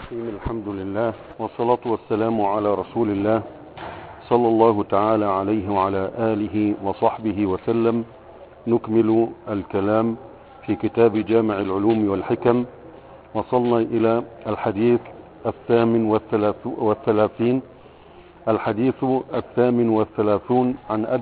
الرحيم. الحمد لله والصلاة والسلام على رسول الله صلى الله تعالى عليه وعلى آله وصحبه وسلم. نكمل الكلام في كتاب جامع العلوم والحكم. وصلنا إلى الحديث والثلاثين الحديث 38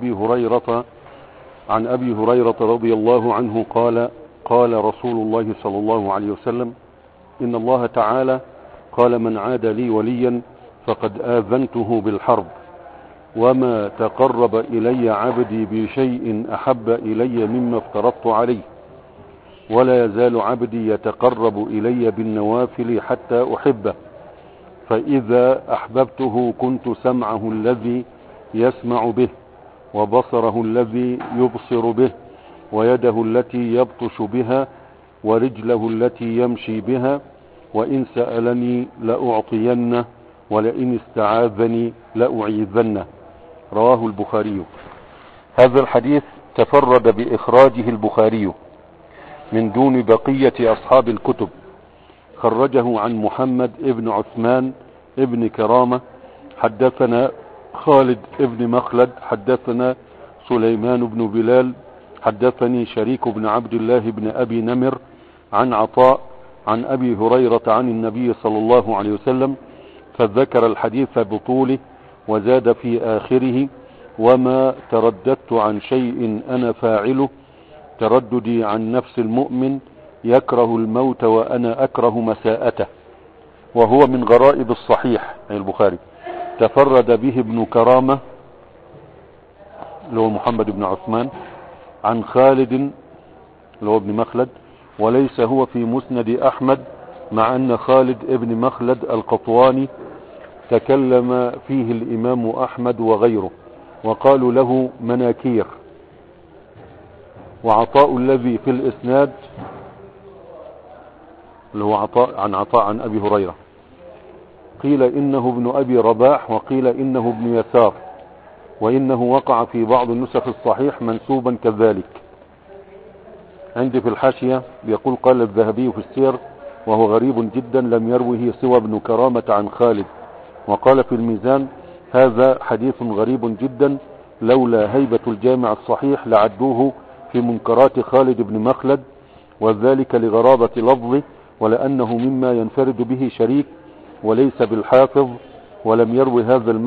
عن أبي هريرة رضي الله عنه قال رسول الله صلى الله عليه وسلم: إن الله تعالى قال: من عاد لي وليا فقد آذنته بالحرب، وما تقرب إلي عبدي بشيء أحب إلي مما افترضت عليه، ولا يزال عبدي يتقرب إلي بالنوافل حتى أحبه، فإذا أحببته كنت سمعه الذي يسمع به، وبصره الذي يبصر به، ويده التي يبطش بها، ورجله التي يمشي بها، وإن سألني لأعطينه، ولئن استعاذني لأعيذنه. رواه البخاري. هذا الحديث تفرد بإخراجه البخاري من دون بقية أصحاب الكتب. خرجه عن محمد ابن عثمان ابن كرامة حدثنا خالد ابن مخلد حدثنا سليمان بن بلال حدثني شريك بن عبد الله بن أبي نمر عن عطاء عن أبي هريرة عن النبي صلى الله عليه وسلم، فذكر الحديث بطوله وزاد في آخره: وما ترددت عن شيء أنا فاعله ترددي عن نفس المؤمن يكره الموت وأنا أكره مساءته. وهو من غرائب الصحيح البخاري. تفرد به ابن كرامة اللي هو محمد بن عثمان عن خالد اللي هو ابن مخلد، وليس هو في مسند أحمد، مع أن خالد ابن مخلد القطواني تكلم فيه الإمام أحمد وغيره وقالوا له مناكير. وعطاء الذي في الإسناد اللي هو عطاء عن أبي هريرة، قيل إنه ابن أبي رباح، وقيل إنه ابن يسار، وإنه وقع في بعض النسخ الصحيح منسوبا كذلك. عندي في الحاشية بيقول: قال الذهبي في السير: وهو غريب جدا لم يروه سوى ابن كرامة عن خالد. وقال في الميزان: هذا حديث غريب جدا، لولا هيبة الجامع الصحيح لعدوه في منكرات خالد بن مخلد، وذلك لغرابة لفظه، ولأنه مما ينفرد به شريك وليس بالحافظ، ولم يروي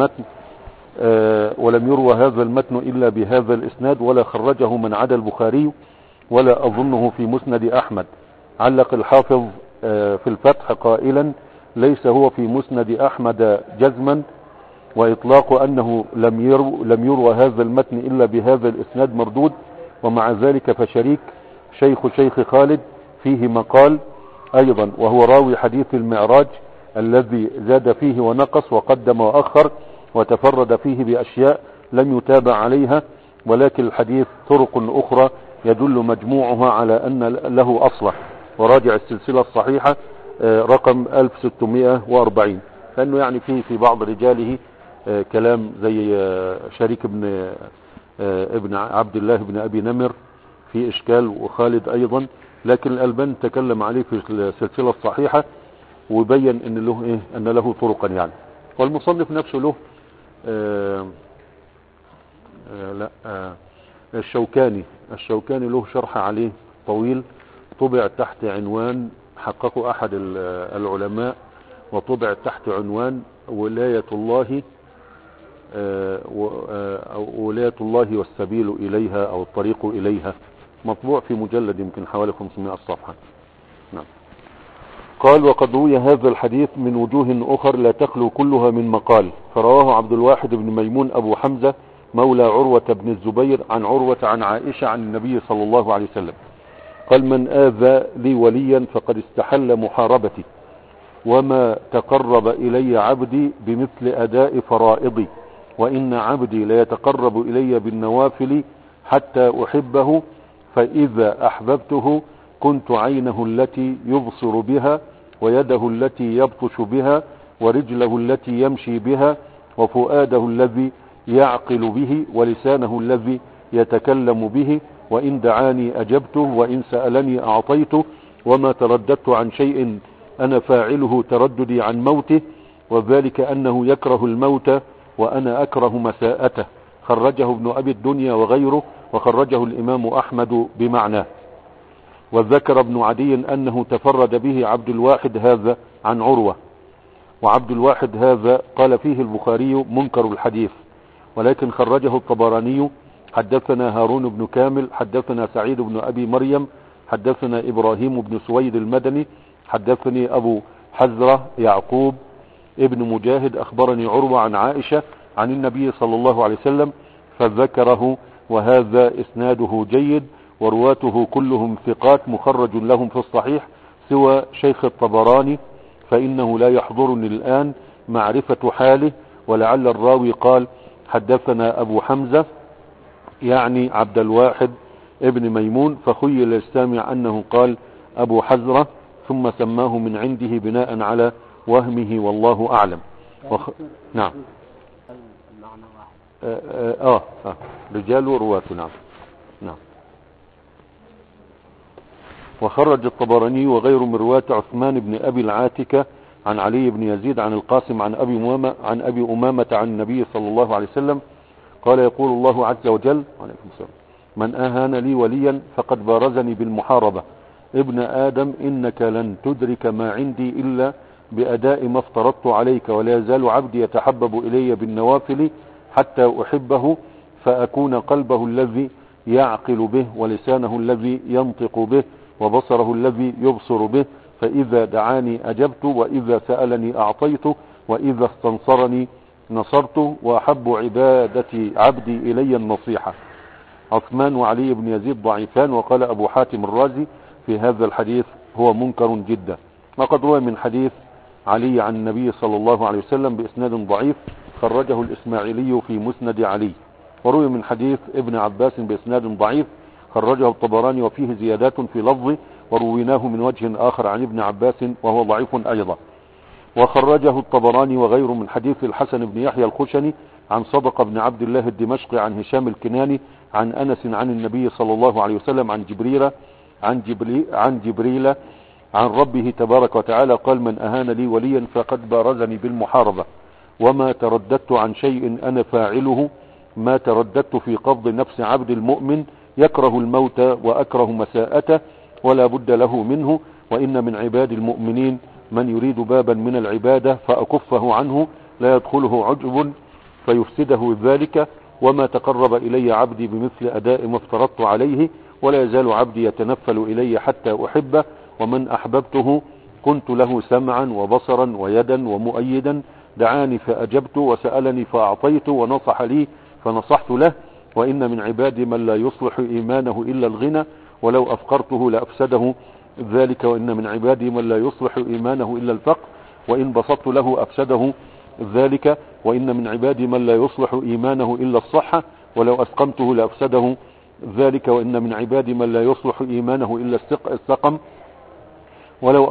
هذا المتن إلا بهذا الإسناد، ولا خرجه من عدا البخاري، ولا أظنه في مسند أحمد. علق الحافظ في الفتح قائلا: ليس هو في مسند أحمد جزما، وإطلاق أنه لم يروى هذا المتن إلا بهذا الإسناد مردود. ومع ذلك فشريك شيخ خالد فيه مقال أيضا، وهو راوي حديث المعراج الذي زاد فيه ونقص وقدم وأخر، وتفرد فيه بأشياء لم يتابع عليها، ولكن الحديث طرق أخرى يدل مجموعها على أن له أصله. وراجع السلسلة الصحيحة رقم 1640، لأنه يعني في بعض رجاله كلام زي شريك ابن عبد الله بن أبي نمر في إشكال، وخالد أيضا، لكن الألباني تكلم عليه في السلسلة الصحيحة وبين أن له طرقا يعني. والمصنف نفسه له الشوكاني له شرح عليه طويل، طبع تحت عنوان، حققه أحد العلماء، وطبع تحت عنوان ولاية الله والسبيل إليها أو الطريق إليها، مطبوع في مجلد يمكن حوالي 500 صفحة. نعم. قال: وقد روي هذا الحديث من وجوه أخر لا تخلو كلها من مقال. فرواه عبد الواحد بن ميمون أبو حمزة مولى عروة بن الزبير عن عروة عن عائشة عن النبي صلى الله عليه وسلم قال: من آذى لي وليا فقد استحل محاربتي، وما تقرب إلي عبدي بمثل أداء فرائضي، وإن عبدي ليتقرب إلي بالنوافل حتى أحبه، فإذا أحببته كنت عينه التي يبصر بها، ويده التي يبطش بها، ورجله التي يمشي بها، وفؤاده الذي يعقل به، ولسانه الذي يتكلم به، وإن دعاني أجبته، وإن سألني أعطيته، وما ترددت عن شيء أنا فاعله ترددي عن موته، وذلك أنه يكره الموت وأنا أكره مساءته. خرجه ابن أبي الدنيا وغيره، وخرجه الإمام أحمد بمعناه. وذكر ابن عدي أنه تفرد به عبد الواحد هذا عن عروة، وعبد الواحد هذا قال فيه البخاري منكر الحديث، ولكن خرجه الطبراني. حدثنا هارون بن كامل حدثنا سعيد بن أبي مريم حدثنا إبراهيم بن سويد المدني حدثني أبو حزرة يعقوب ابن مجاهد أخبرني عروة عن عائشة عن النبي صلى الله عليه وسلم فذكره، وهذا إسناده جيد، ورواته كلهم ثقات مخرج لهم في الصحيح سوى شيخ الطبراني، فإنه لا يحضرني الآن معرفة حاله، ولعل الراوي قال حدثنا أبو حمزة يعني عبد الواحد ابن ميمون، فخيل السامع أنه قال أبو حزرة ثم سماه من عنده بناء على وهمه، والله أعلم. نعم. رجال ورواة. نعم. وخرج الطبراني وغير من رواة عثمان بن أبي العاتكة عن علي بن يزيد عن القاسم عن أبي أمامة عن النبي صلى الله عليه وسلم قال يقول الله عز وجل من أهان لي وليا فقد بارزني بالمحاربة. ابن آدم إنك لن تدرك ما عندي إلا بأداء ما افترضت عليك، ولا يزال عبدي يتحبب إلي بالنوافل حتى أحبه، فأكون قلبه الذي يعقل به، ولسانه الذي ينطق به، وبصره الذي يبصر به، فإذا دعاني أجبت، وإذا سألني أعطيته، وإذا استنصرني نصرته، وأحب عبادة عبدي إلي النصيحة. عثمان وعلي بن يزيد ضعيفان، وقال أبو حاتم الرازي في هذا الحديث هو منكر جدا. وقد روى من حديث علي عن النبي صلى الله عليه وسلم بإسناد ضعيف خرجه الإسماعيلي في مسند علي، وروي من حديث ابن عباس بإسناد ضعيف خرجه الطبراني وفيه زيادات في لفظه، ورويناه من وجه آخر عن ابن عباس وهو ضعيف أيضا. وخرجه الطبراني وغيره من حديث الحسن بن يحيى الخشني عن صدق بن عبد الله الدمشقي عن هشام الكناني عن أنس عن النبي صلى الله عليه وسلم عن جبريل عن ربه تبارك وتعالى قال من أهان لي وليا فقد بارزني بالمحاربة، وما ترددت عن شيء أنا فاعله ما ترددت في قبض نفس عبد المؤمن يكره الموت وأكره مساءته ولا بد له منه، وإن من عباد المؤمنين من يريد بابا من العبادة فأكفه عنه لا يدخله عجب فيفسده ذلك، وما تقرب إلي عبدي بمثل أداء ما افترضت عليه، ولا يزال عبدي يتنفل إلي حتى أحبه، ومن أحببته كنت له سمعا وبصرا ويدا ومؤيدا، دعاني فأجبت، وسألني فأعطيت، ونصح لي فنصحت له، وإن من عبادي من لا يصلح إيمانه إلا الغنى ولو أفقرته لأفسده ذلك، وإن من عبادي من لا يصلح إيمانه إلا الفقر وإن بسطت له أفسده ذلك، وإن من عبادي من لا يصلح إيمانه إلا الصحة ولو أسقمته لأفسده ذلك، وإن من عبادي من لا يصلح إيمانه إلا السقم ولو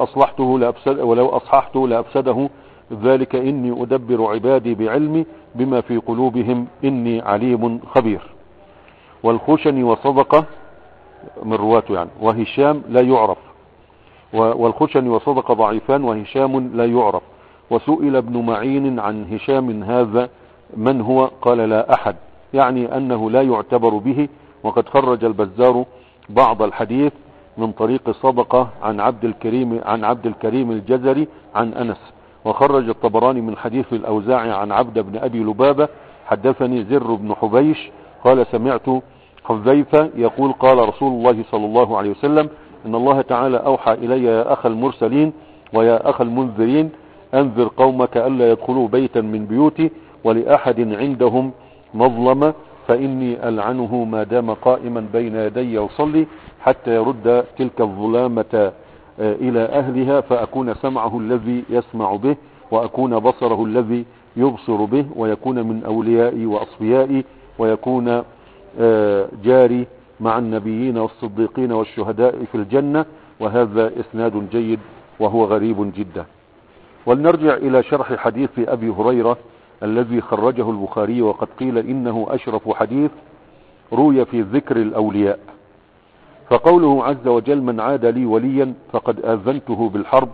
أصححته لأفسده ذلك، إني أدبر عبادي بعلمي بما في قلوبهم إني عليم خبير. والخشني وصدقة من رواته يعني، وهشام لا يعرف، والخشني وصدقة ضعيفان وهشام لا يعرف. وسئل ابن معين عن هشام هذا من هو قال لا أحد، يعني أنه لا يعتبر به. وقد خرج البزار بعض الحديث من طريق صدقة عن عبد الكريم الجزري عن أنس. وخرج الطبراني من حديث الأوزاعي عن عبد بن أبي لبابة حدثني زر بن حبيش قال سمعت حذيفة يقول قال رسول الله صلى الله عليه وسلم إن الله تعالى أوحى إلي يا أخ المرسلين ويا أخ المنذرين أنذر قومك ألا يدخلوا بيتا من بيوتي ولأحد عندهم مظلمة فإني ألعنه ما دام قائما بين يدي يصلي حتى يرد تلك الظلامة إلى أهلها، فأكون سمعه الذي يسمع به وأكون بصره الذي يبصر به، ويكون من أوليائي وأصفيائي، ويكون جاري مع النبيين والصديقين والشهداء في الجنة. وهذا إسناد جيد وهو غريب جدا. ولنرجع إلى شرح حديث أبي هريرة الذي خرجه البخاري، وقد قيل إنه أشرف حديث روي في ذكر الأولياء. فقوله عز وجل من عاد لي وليا فقد آذنته بالحرب،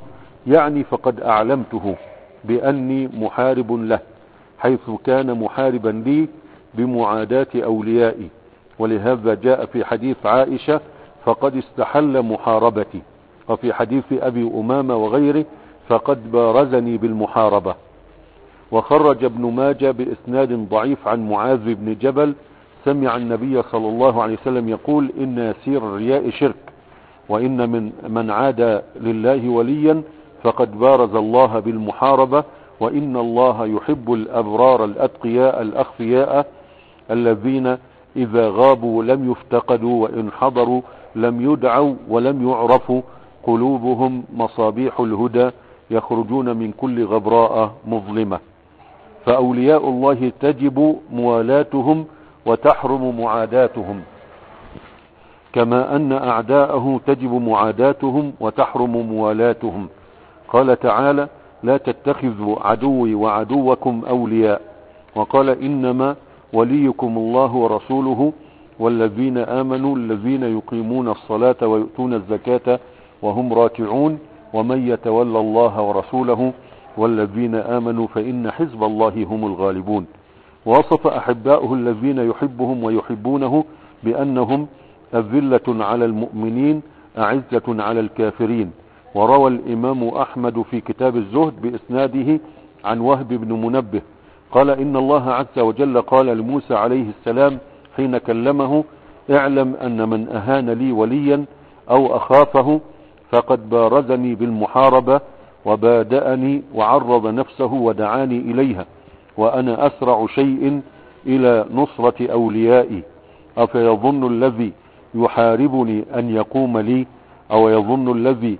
يعني فقد أعلمته بأني محارب له، حيث كان محاربا لي بمعاداة أوليائي. ولهذا جاء في حديث عائشة فقد استحل محاربتي، وفي حديث أبي أمامة وغيره فقد بارزني بالمحاربة. وخرج ابن ماجه بإسناد ضعيف عن معاذ بن جبل سمع النبي صلى الله عليه وسلم يقول: إن يسير الرياء شرك، وإن من عاد لله وليا فقد بارز الله بالمحاربة، وإن الله يحب الأبرار الأتقياء الأخفياء الذين إذا غابوا لم يفتقدوا، وإن حضروا لم يدعوا ولم يعرفوا، قلوبهم مصابيح الهدى يخرجون من كل غبراء مظلمة. فأولياء الله تجب موالاتهم وتحرم معاداتهم، كما أن أعداءه تجب معاداتهم وتحرم موالاتهم. قال تعالى: لا تتخذوا عدوي وعدوكم أولياء. وقال: إنما وليكم الله ورسوله والذين آمنوا الذين يقيمون الصلاة ويؤتون الزكاة وهم راكعون، ومن يتولى الله ورسوله والذين آمنوا فإن حزب الله هم الغالبون. ووصف أحباؤه الذين يحبهم ويحبونه بأنهم أذلة على المؤمنين أعزة على الكافرين. وروى الإمام أحمد في كتاب الزهد بإسناده عن وهب بن منبه قال: إن الله عز وجل قال لموسى عليه السلام حين كلمه: اعلم أن من أهان لي وليا أو أخافه فقد بارزني بالمحاربة وبادأني وعرض نفسه ودعاني إليها، وأنا أسرع شيء إلى نصرة أوليائي. أفيظن الذي يحاربني أن يقوم لي، أو يظن الذي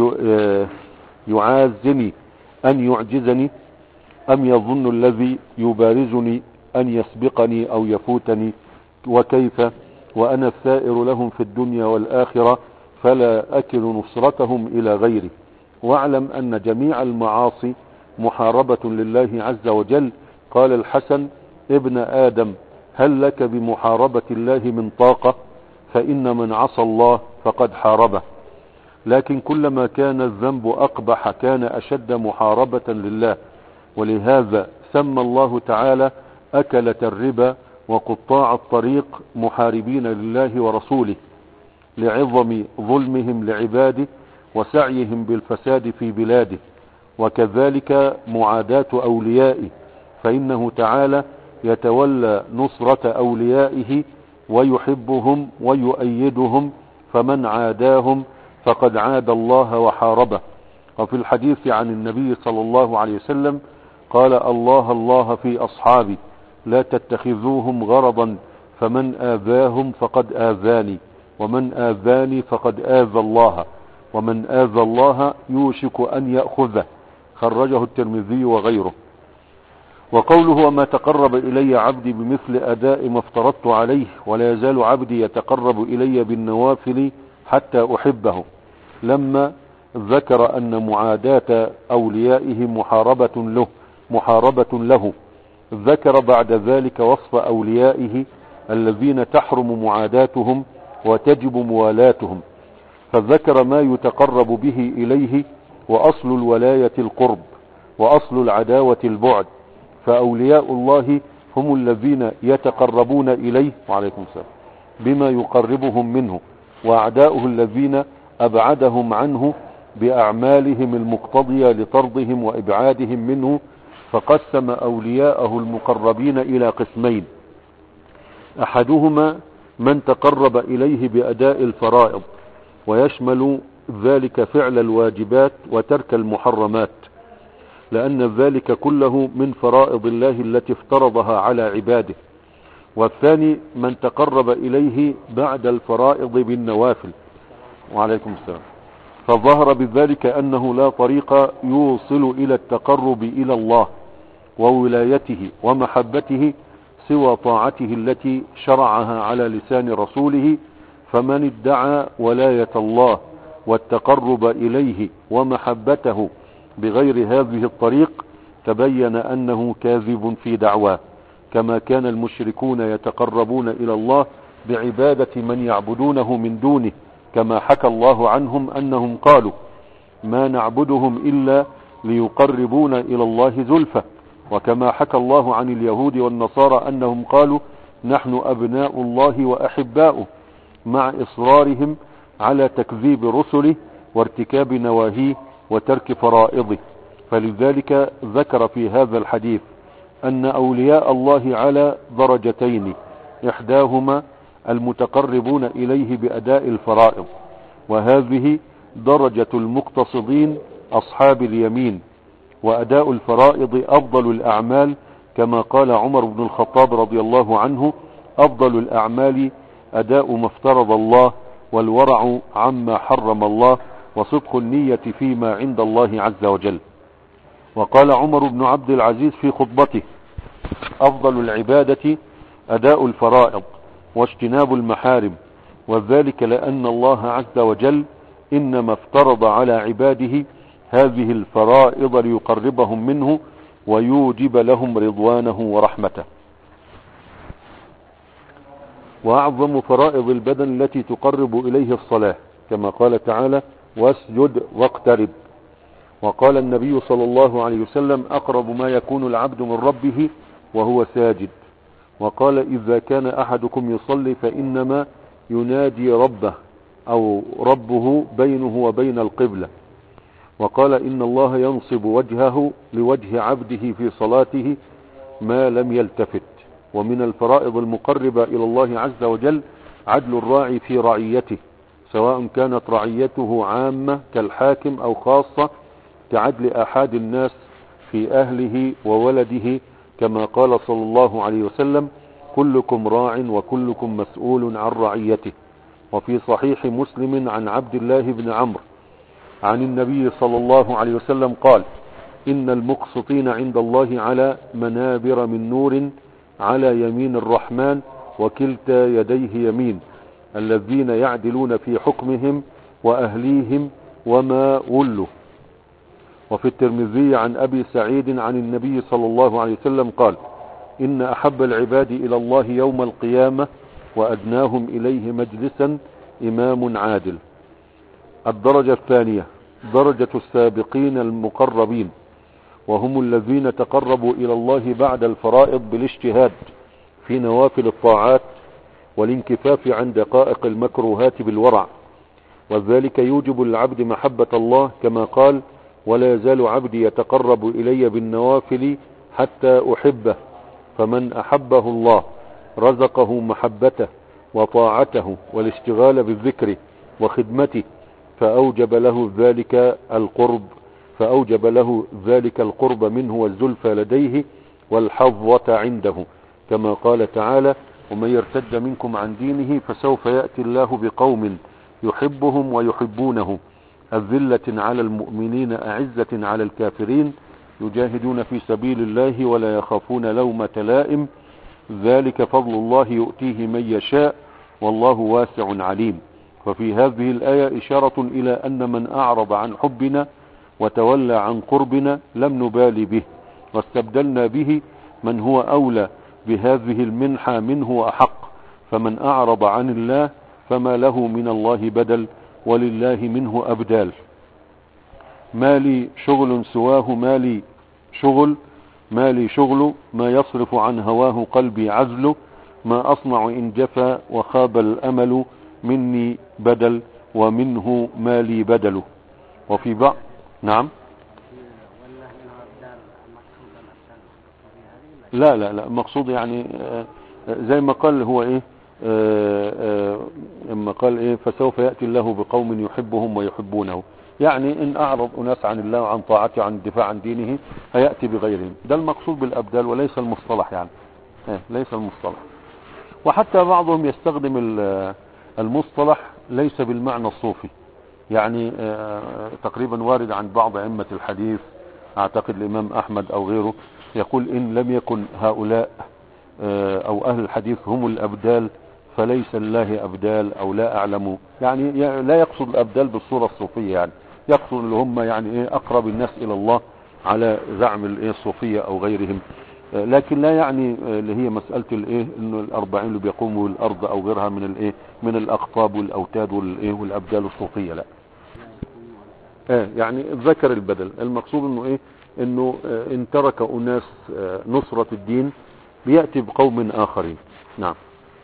يعازني أن يعجزني، أم يظن الذي يبارزني أن يسبقني أو يفوتني؟ وكيف وأنا الثائر لهم في الدنيا والآخرة، فلا أكل نصرتهم إلى غيري. واعلم أن جميع المعاصي محاربة لله عز وجل. قال الحسن: ابن آدم، هل لك بمحاربة الله من طاقة؟ فإن من عصى الله فقد حاربه. لكن كلما كان الذنب أقبح كان أشد محاربة لله. ولهذا سمى الله تعالى أكلة الربا وقطاع الطريق محاربين لله ورسوله، لعظم ظلمهم لعباده وسعيهم بالفساد في بلاده. وكذلك معاداة أوليائه، فإنه تعالى يتولى نصرة أوليائه ويحبهم ويؤيدهم، فمن عاداهم فقد عاد الله وحاربه. وفي الحديث عن النبي صلى الله عليه وسلم قال: الله الله في أصحابي لا تتخذوهم غرضا، فمن آذاهم فقد آذاني، ومن آذاني فقد آذى الله، ومن آذى الله يوشك أن يأخذه. خرجه الترمذي وغيره. وقوله: وما تقرب إلي عبدي بمثل أداء ما افترضت عليه، ولا يزال عبدي يتقرب إلي بالنوافل حتى أحبه، لما ذكر أن معاداة أوليائه محاربة له ذكر بعد ذلك وصف أوليائه الذين تحرم معاداتهم وتجب موالاتهم، فذكر ما يتقرب به إليه، وأصل الولاية القرب، وأصل العداوة البعد. فأولياء الله هم الذين يتقربون إليه وعليكم السلام بما يقربهم منه، وأعداؤه الذين أبعدهم عنه بأعمالهم المقتضية لطردهم وإبعادهم منه. فقسم أولياءه المقربين إلى قسمين: أحدهما من تقرب إليه بأداء الفرائض، ويشمل ذلك فعل الواجبات وترك المحرمات، لأن ذلك كله من فرائض الله التي افترضها على عباده. والثاني من تقرب إليه بعد الفرائض بالنوافل وعليكم السلام، فظهر بذلك أنه لا طريق يوصل إلى التقرب إلى الله وولايته ومحبته سوى طاعته التي شرعها على لسان رسوله. فمن ادعى ولاية الله والتقرب إليه ومحبته بغير هذه الطريق تبين أنه كاذب في دعواه، كما كان المشركون يتقربون إلى الله بعبادة من يعبدونه من دونه، كما حكى الله عنهم أنهم قالوا: ما نعبدهم إلا ليقربونا إلى الله زلفى. وكما حكى الله عن اليهود والنصارى أنهم قالوا نحن أبناء الله وأحباؤه، مع إصرارهم على تكذيب رسله وارتكاب نواهيه وترك فرائضه. فلذلك ذكر في هذا الحديث أن أولياء الله على درجتين، إحداهما المتقربون إليه بأداء الفرائض، وهذه درجة المقتصدين أصحاب اليمين، وأداء الفرائض أفضل الأعمال، كما قال عمر بن الخطاب رضي الله عنه: أفضل الأعمال أداء ما افترض الله، والورع عما حرم الله، وصدق النية فيما عند الله عز وجل. وقال عمر بن عبد العزيز في خطبته: أفضل العبادة أداء الفرائض واجتناب المحارم، وذلك لأن الله عز وجل إنما افترض على عباده هذه الفرائض ليقربهم منه ويوجب لهم رضوانه ورحمته. وأعظم فرائض البدن التي تقرب إليه الصلاة، كما قال تعالى: واسجد واقترب. وقال النبي صلى الله عليه وسلم: أقرب ما يكون العبد من ربه وهو ساجد. وقال: إذا كان أحدكم يصلي فإنما ينادي ربه أو ربه بينه وبين القبلة. وقال: إن الله ينصب وجهه لوجه عبده في صلاته ما لم يلتفت. ومن الفرائض المقربة إلى الله عز وجل عدل الراعي في رعيته، سواء كانت رعيته عامة كالحاكم أو خاصة كعدل أحد الناس في أهله وولده، كما قال صلى الله عليه وسلم: كلكم راع وكلكم مسؤول عن رعيته. وفي صحيح مسلم عن عبد الله بن عمرو عن النبي صلى الله عليه وسلم قال: إن المقسطين عند الله على منابر من نور على يمين الرحمن وكلتا يديه يمين، الذين يعدلون في حكمهم وأهليهم وما ولوا. وفي الترمذي عن أبي سعيد عن النبي صلى الله عليه وسلم قال: إن أحب العباد إلى الله يوم القيامة وأدناهم إليه مجلسا إمام عادل. الدرجة الثانية درجة السابقين المقربين، وهم الذين تقربوا إلى الله بعد الفرائض بالاجتهاد في نوافل الطاعات والانكفاف عن دقائق المكروهات بالورع، وذلك يوجب للعبد محبة الله، كما قال: ولا يزال عبدي يتقرب إلي بالنوافل حتى أحبه، فمن أحبه الله رزقه محبته وطاعته والاشتغال بالذكر وخدمته، فأوجب له ذلك القرب منه والزلفى لديه والحظوة عنده، كما قال تعالى: ومن يرتد منكم عن دينه فسوف يأتي الله بقوم يحبهم ويحبونه أذلة على المؤمنين أعزة على الكافرين يجاهدون في سبيل الله ولا يخافون لومة لائم، ذلك فضل الله يؤتيه من يشاء والله واسع عليم. وفي هذه الآية إشارة إلى أن من أعرض عن حبنا وتولى عن قربنا لم نبالي به، واستبدلنا به من هو أولى بهذه المنحة منه وأحق. فمن أعرض عن الله فما له من الله بدل، ولله منه أبدال. ما لي شغل سواه، ما لي شغل ما يصرف عن هواه قلبي عزل، ما أصنع إن جفا وخاب الأمل، مني بدل ومنه ما لي بدل. وفي بعض نعم لا مقصود يعني زي ما قال هو ايه اما قال ايه فسوف يأتي الله بقوم يحبهم ويحبونه، يعني ان اعرض اناس عن الله وعن طاعته عن الدفاع عن دينه هيأتي بغيرهم. ده المقصود بالابدال وليس المصطلح، يعني ليس المصطلح. وحتى بعضهم يستخدم المصطلح ليس بالمعنى الصوفي، يعني تقريبا وارد عن بعض أئمة الحديث، اعتقد الامام احمد او غيره، يقول ان لم يكن هؤلاء او اهل الحديث هم الابدال فليس الله ابدال، او لا اعلم، يعني لا يقصد الابدال بالصورة الصوفية، يعني يقصد اللي هم يعني ايه اقرب الناس الى الله على زعم الايه الصوفية او غيرهم، لكن لا يعني اللي هي مسألة الايه انه الاربعين اللي بيقوموا الارض او غيرها من الايه من الاقطاب والاوتاد والايه والابدال الصوفية، لا. يعني ذكر البدل. المقصود انه ايه؟ انه ان ترك اناس نصرة الدين بيأتي بقوم اخرين. نعم.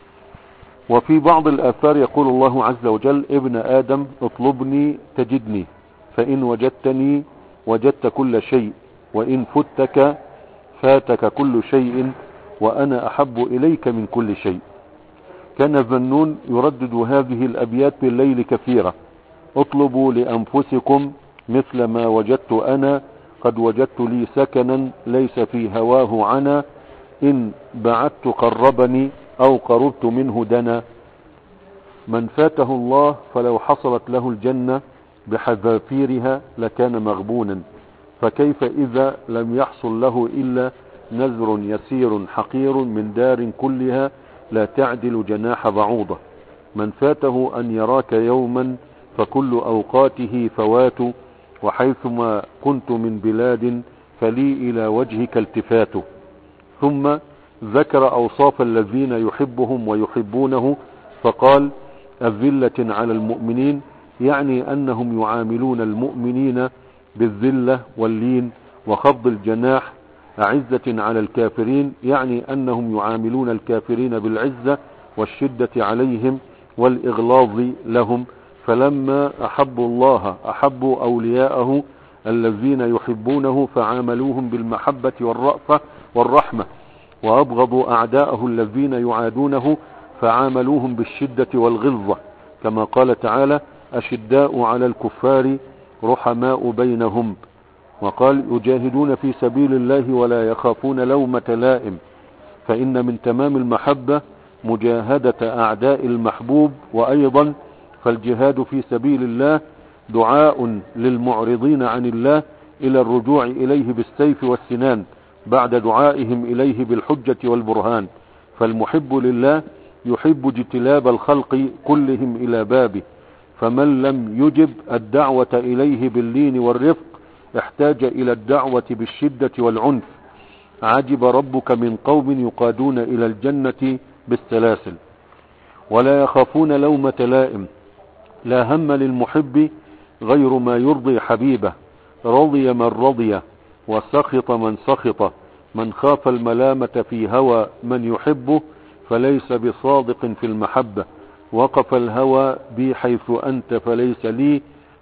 وفي بعض الآثار يقول الله عز وجل: ابن آدم اطلبني تجدني، فإن وجدتني وجدت كل شيء، وإن فتك فاتك كل شيء، وأنا أحب إليك من كل شيء. كان ذنون يردد هذه الأبيات بالليل كثيرا: اطلبوا لأنفسكم مثل ما وجدت أنا، قد وجدت لي سكنا ليس في هواه عنا، إن بعدت قربني أو قربت منه دنا. من فاته الله فلو حصلت له الجنة بحذافيرها لكان مغبونا، فكيف إذا لم يحصل له إلا نذر يسير حقير من دار كلها لا تعدل جناح بعوضة. من فاته أن يراك يوما فكل أوقاته فوات، وحيثما كنت من بلاد فلي إلى وجهك التفات. ثم ذكر أوصاف الذين يحبهم ويحبونه فقال: الذلة على المؤمنين، يعني أنهم يعاملون المؤمنين بالذلة واللين وخفض الجناح. أعزة على الكافرين، يعني أنهم يعاملون الكافرين بالعزة والشدة عليهم والإغلاظ لهم. فلما أحبوا الله أحبوا أولياءه الذين يحبونه فعاملوهم بالمحبة والرأفة والرحمة، وأبغضوا أعداءه الذين يعادونه فعاملوهم بالشدة والغلظة، كما قال تعالى: أشداء على الكفار رحماء بينهم. وقال: يجاهدون في سبيل الله ولا يخافون لومة لائم. فإن من تمام المحبة مجاهدة أعداء المحبوب. وأيضا فالجهاد في سبيل الله دعاء للمعرضين عن الله إلى الرجوع إليه بالسيف والسنان بعد دعائهم إليه بالحجة والبرهان. فالمحب لله يحب اجتلاب الخلق كلهم إلى بابه، فمن لم يجب الدعوة إليه باللين والرفق احتاج إلى الدعوة بالشدة والعنف. عجب ربك من قوم يقادون إلى الجنة بالسلاسل ولا يخافون لومة لائم. لا هم للمحب غير ما يرضي حبيبه، رضي من رضي وسخط من سخط. من خاف الملامة في هوى من يحبه فليس بصادق في المحبة. وقف الهوى بي حيث أنت فليس لي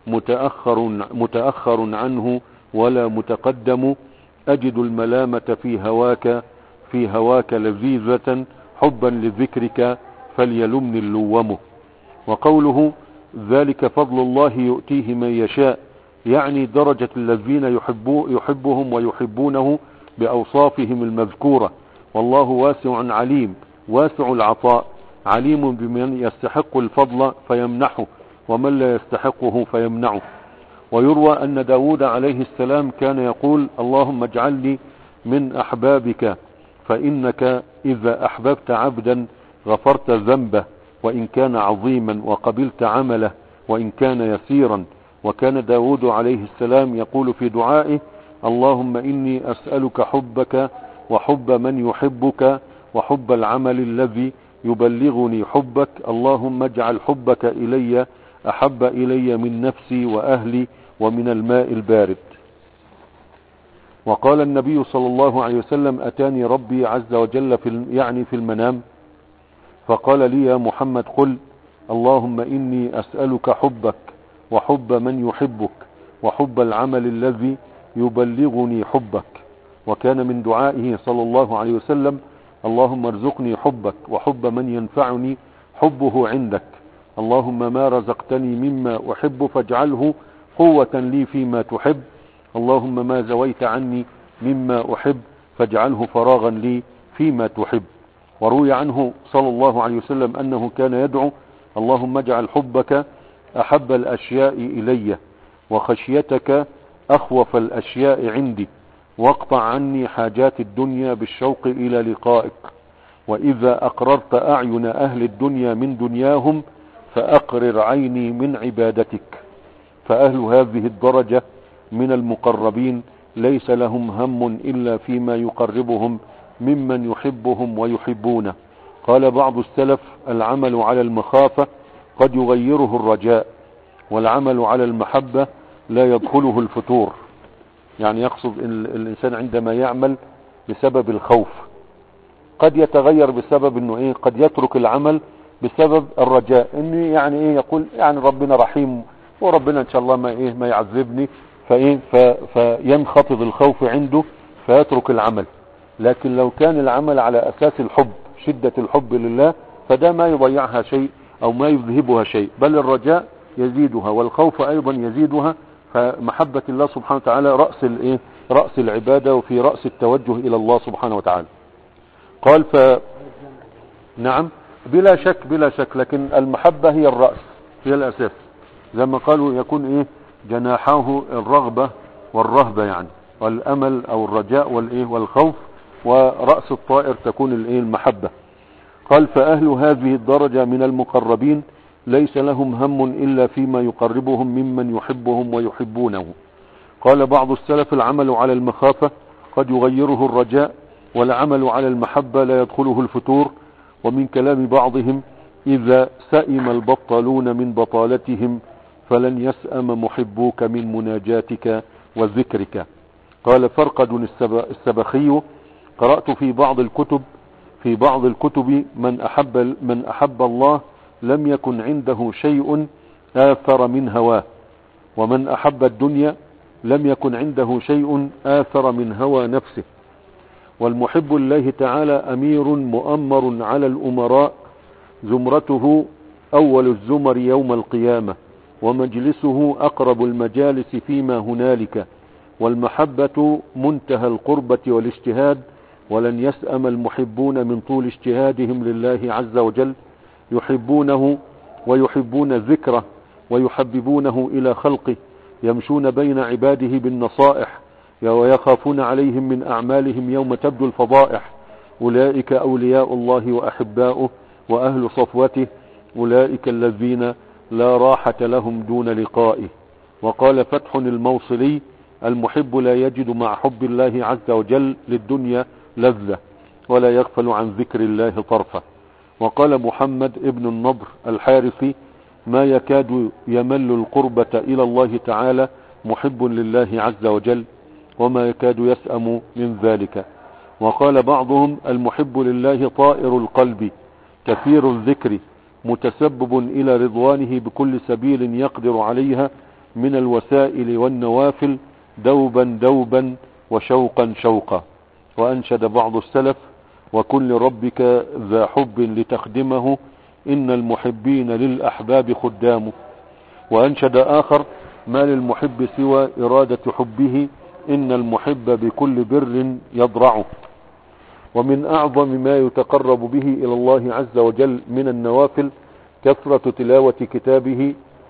متأخر عنه ولا متقدم. أجد الملامة في هواك لذيذة، حبا لذكرك فليلمني اللوم. وقوله: ذلك فضل الله يؤتيه من يشاء، يعني درجة الذين يحبهم ويحبونه بأوصافهم المذكورة. والله واسع عليم، واسع العطاء، عليم بمن يستحق الفضل فيمنحه ومن لا يستحقه فيمنعه. ويروى أن داود عليه السلام كان يقول: اللهم اجعلني من أحبابك، فإنك إذا أحببت عبدا غفرت ذنبه وإن كان عظيما، وقبلت عمله وإن كان يسيرا. وكان داود عليه السلام يقول في دعائه: اللهم إني أسألك حبك وحب من يحبك وحب العمل الذي يبلغني حبك. اللهم اجعل حبك إلي أحب إلي من نفسي وأهلي ومن الماء البارد. وقال النبي صلى الله عليه وسلم: أتاني ربي عز وجل في المنام فقال لي: يا محمد قل: اللهم إني أسألك حبك وحب من يحبك وحب العمل الذي يبلغني حبك. وكان من دعائه صلى الله عليه وسلم: اللهم ارزقني حبك وحب من ينفعني حبه عندك. اللهم ما رزقتني مما أحب فاجعله قوة لي فيما تحب. اللهم ما زويت عني مما أحب فاجعله فراغا لي فيما تحب. وروي عنه صلى الله عليه وسلم أنه كان يدعو: اللهم اجعل حبك أحب الأشياء إلي، وخشيتك أخوف الأشياء عندي، واقطع عني حاجات الدنيا بالشوق إلى لقائك. وإذا أقررت أعين أهل الدنيا من دنياهم فأقرر عيني من عبادتك. فأهل هذه الدرجة من المقربين ليس لهم هم إلا فيما يقربهم ممن يحبهم ويحبونه. قال بعض السلف: العمل على المخافة قد يغيره الرجاء، والعمل على المحبة لا يدخله الفتور. يعني يقصد إن الإنسان عندما يعمل بسبب الخوف قد يتغير بسبب انه ايه، قد يترك العمل بسبب الرجاء، انه يعني ايه، يقول يعني ربنا رحيم وربنا ان شاء الله ما يعذبني، فايه فينخفض الخوف عنده فيترك العمل. لكن لو كان العمل على اساس الحب، شدة الحب لله، فده ما يضيعها شيء او ما يذهبها شيء، بل الرجاء يزيدها والخوف ايضا يزيدها. فمحبة الله سبحانه وتعالى رأس الايه، رأس العبادة، وفي رأس التوجه الى الله سبحانه وتعالى. قال نعم، بلا شك بلا شك، لكن المحبة هي الرأس، هي الأساس. زي ما قالوا يكون ايه، جناحاه الرغبة والرهبة، يعني والأمل أو الرجاء والايه والخوف، ورأس الطائر تكون الايه المحبة. قال فأهل هذه الدرجة من المقربين ليس لهم هم إلا فيما يقربهم ممن يحبهم ويحبونه. قال بعض السلف العمل على المخافة قد يغيره الرجاء، والعمل على المحبة لا يدخله الفتور. ومن كلام بعضهم إذا سئم البطلون من بطالتهم فلن يسأم محبوك من مناجاتك وذكرك. قال فرقد السبخي قرأت في بعض الكتب من أحب الله لم يكن عنده شيء آثر من هواه، ومن أحب الدنيا لم يكن عنده شيء آثر من هوى نفسه. والمحب لله تعالى أمير مؤمر على الأمراء، زمرته أول الزمر يوم القيامة، ومجلسه أقرب المجالس فيما هنالك. والمحبة منتهى القربة والاجتهاد، ولن يسأم المحبون من طول اجتهادهم لله عز وجل، يحبونه ويحبون ذكره ويحببونه إلى خلقه، يمشون بين عباده بالنصائح ويخافون عليهم من أعمالهم يوم تبدو الفضائح. أولئك أولياء الله وأحباؤه وأهل صفوته، أولئك الذين لا راحة لهم دون لقائه. وقال فتح الموصلي المحب لا يجد مع حب الله عز وجل للدنيا لذة، ولا يغفل عن ذكر الله طرفة. وقال محمد ابن النضر الحارثي ما يكاد يمل القربة إلى الله تعالى محب لله عز وجل، وما يكاد يسأم من ذلك. وقال بعضهم المحب لله طائر القلب كثير الذكر، متسبب إلى رضوانه بكل سبيل يقدر عليها من الوسائل والنوافل، دوبا دوبا وشوقا شوقا. وأنشد بعض السلف وكن لربك ذا حب لتخدمه، إن المحبين للأحباب خدام. وأنشد آخر ما للمحب سوى إرادة حبه، إن المحب بكل بر يضرعه. ومن أعظم ما يتقرب به إلى الله عز وجل من النوافل كثرة تلاوة كتابه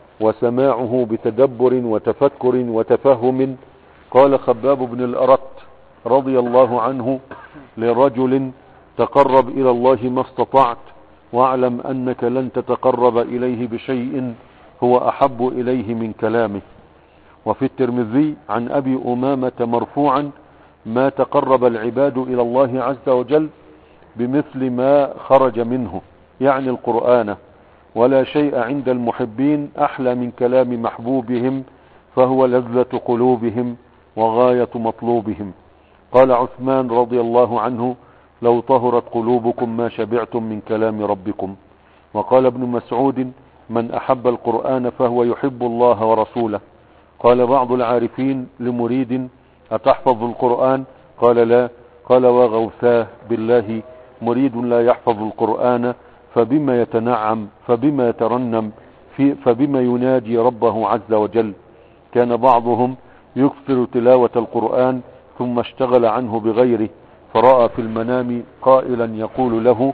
وسماعه بتدبر وتفكر وتفهم. قال خباب بن الأرت رضي الله عنه لرجل تقرب إلى الله ما استطعت، واعلم أنك لن تتقرب إليه بشيء هو أحب إليه من كلامه. وفي الترمذي عن أبي أمامة مرفوعا ما تقرب العباد إلى الله عز وجل بمثل ما خرج منه، يعني القرآن، ولا شيء عند المحبين أحلى من كلام محبوبهم، فهو لذة قلوبهم وغاية مطلوبهم. قال عثمان رضي الله عنه لو طهرت قلوبكم ما شبعتم من كلام ربكم. وقال ابن مسعود من أحب القرآن فهو يحب الله ورسوله. قال بعض العارفين لمريد أتحفظ القرآن؟ قال لا. قال وغوثاه بالله مريد لا يحفظ القرآن فبما يتنعم، فبما يترنم، فبما يناجي ربه عز وجل. كان بعضهم يكثر تلاوة القرآن ثم اشتغل عنه بغيره، فرأى في المنام قائلا يقول له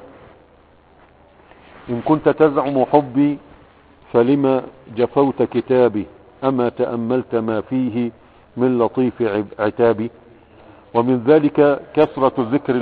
إن كنت تزعم حبي فلما جفوت كتابي، أما تأملت ما فيه من لطيف عتابي. ومن ذلك كثرة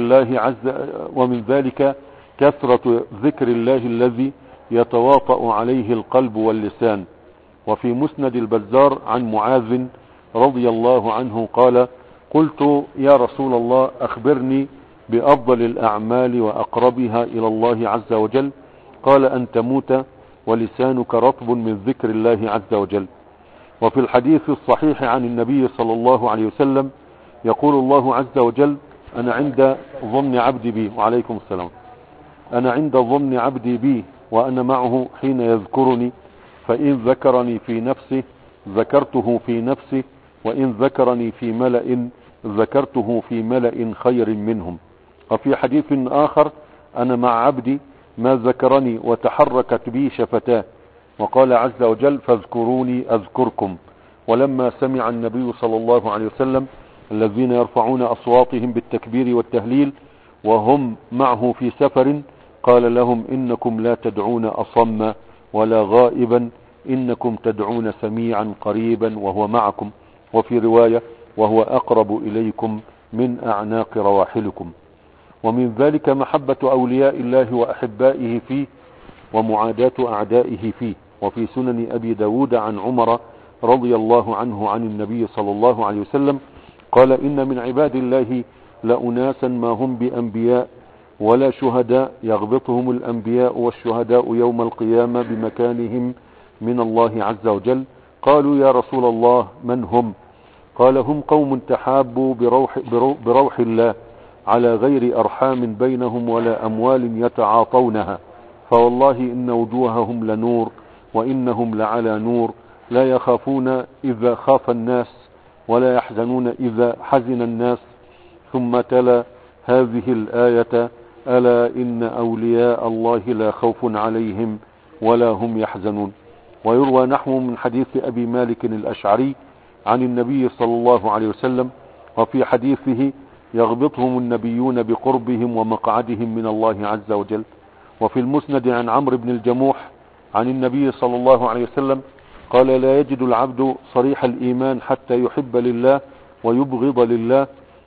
ذكر الله الذي يتواطأ عليه القلب واللسان. وفي مسند البزار عن معاذ رضي الله عنه قال قلت يا رسول الله أخبرني بأفضل الأعمال وأقربها إلى الله عز وجل. قال أن تموت ولسانك رطب من ذكر الله عز وجل. وفي الحديث الصحيح عن النبي صلى الله عليه وسلم يقول الله عز وجل: أنا عند ظن عبدي بي. وعليكم السلام. أنا عند ظن عبدي بي وأنا معه حين يذكرني، فإن ذكرني في نفسه ذكرته في نفسه، وإن ذكرني في ملأ ذكرته في ملأ خير منهم. وفي حديث آخر: أنا مع عبدي ما ذكرني وتحركت بي شفتاه. وقال عز وجل: فاذكروني أذكركم. ولما سمع النبي صلى الله عليه وسلم الذين يرفعون أصواتهم بالتكبير والتهليل وهم معه في سفر، قال لهم: إنكم لا تدعون أصم ولا غائبا، إنكم تدعون سميعا قريبا وهو معكم. وفي رواية: وهو أقرب إليكم من أعناق رواحلكم. ومن ذلك محبة أولياء الله وأحبائه فيه ومعاداة أعدائه فيه. وفي سنن أبي داود عن عمر رضي الله عنه عن النبي صلى الله عليه وسلم قال: إن من عباد الله لأناسا ما هم بأنبياء ولا شهداء، يغبطهم الأنبياء والشهداء يوم القيامة بمكانهم من الله عز وجل. قالوا: يا رسول الله من هم؟ قال: هم قوم تحابوا بروح الله على غير أرحام بينهم ولا أموال يتعاطونها، فوالله إن وجوههم لنور وإنهم لعلى نور، لا يخافون إذا خاف الناس ولا يحزنون إذا حزن الناس. ثم تلا هذه الآية: ألا إن أولياء الله لا خوف عليهم ولا هم يحزنون. ويروى نحو من حديث أبي مالك الأشعري عن النبي صلى الله عليه وسلم، وفي حديثه: يغبطهم النبيون بقربهم ومقعدهم من الله عز وجل. وفي المسند عن عمرو بن الجموح عن النبي صلى الله عليه وسلم قال: لا يجد العبد صريح الإيمان حتى يحب لله ويبغض لله،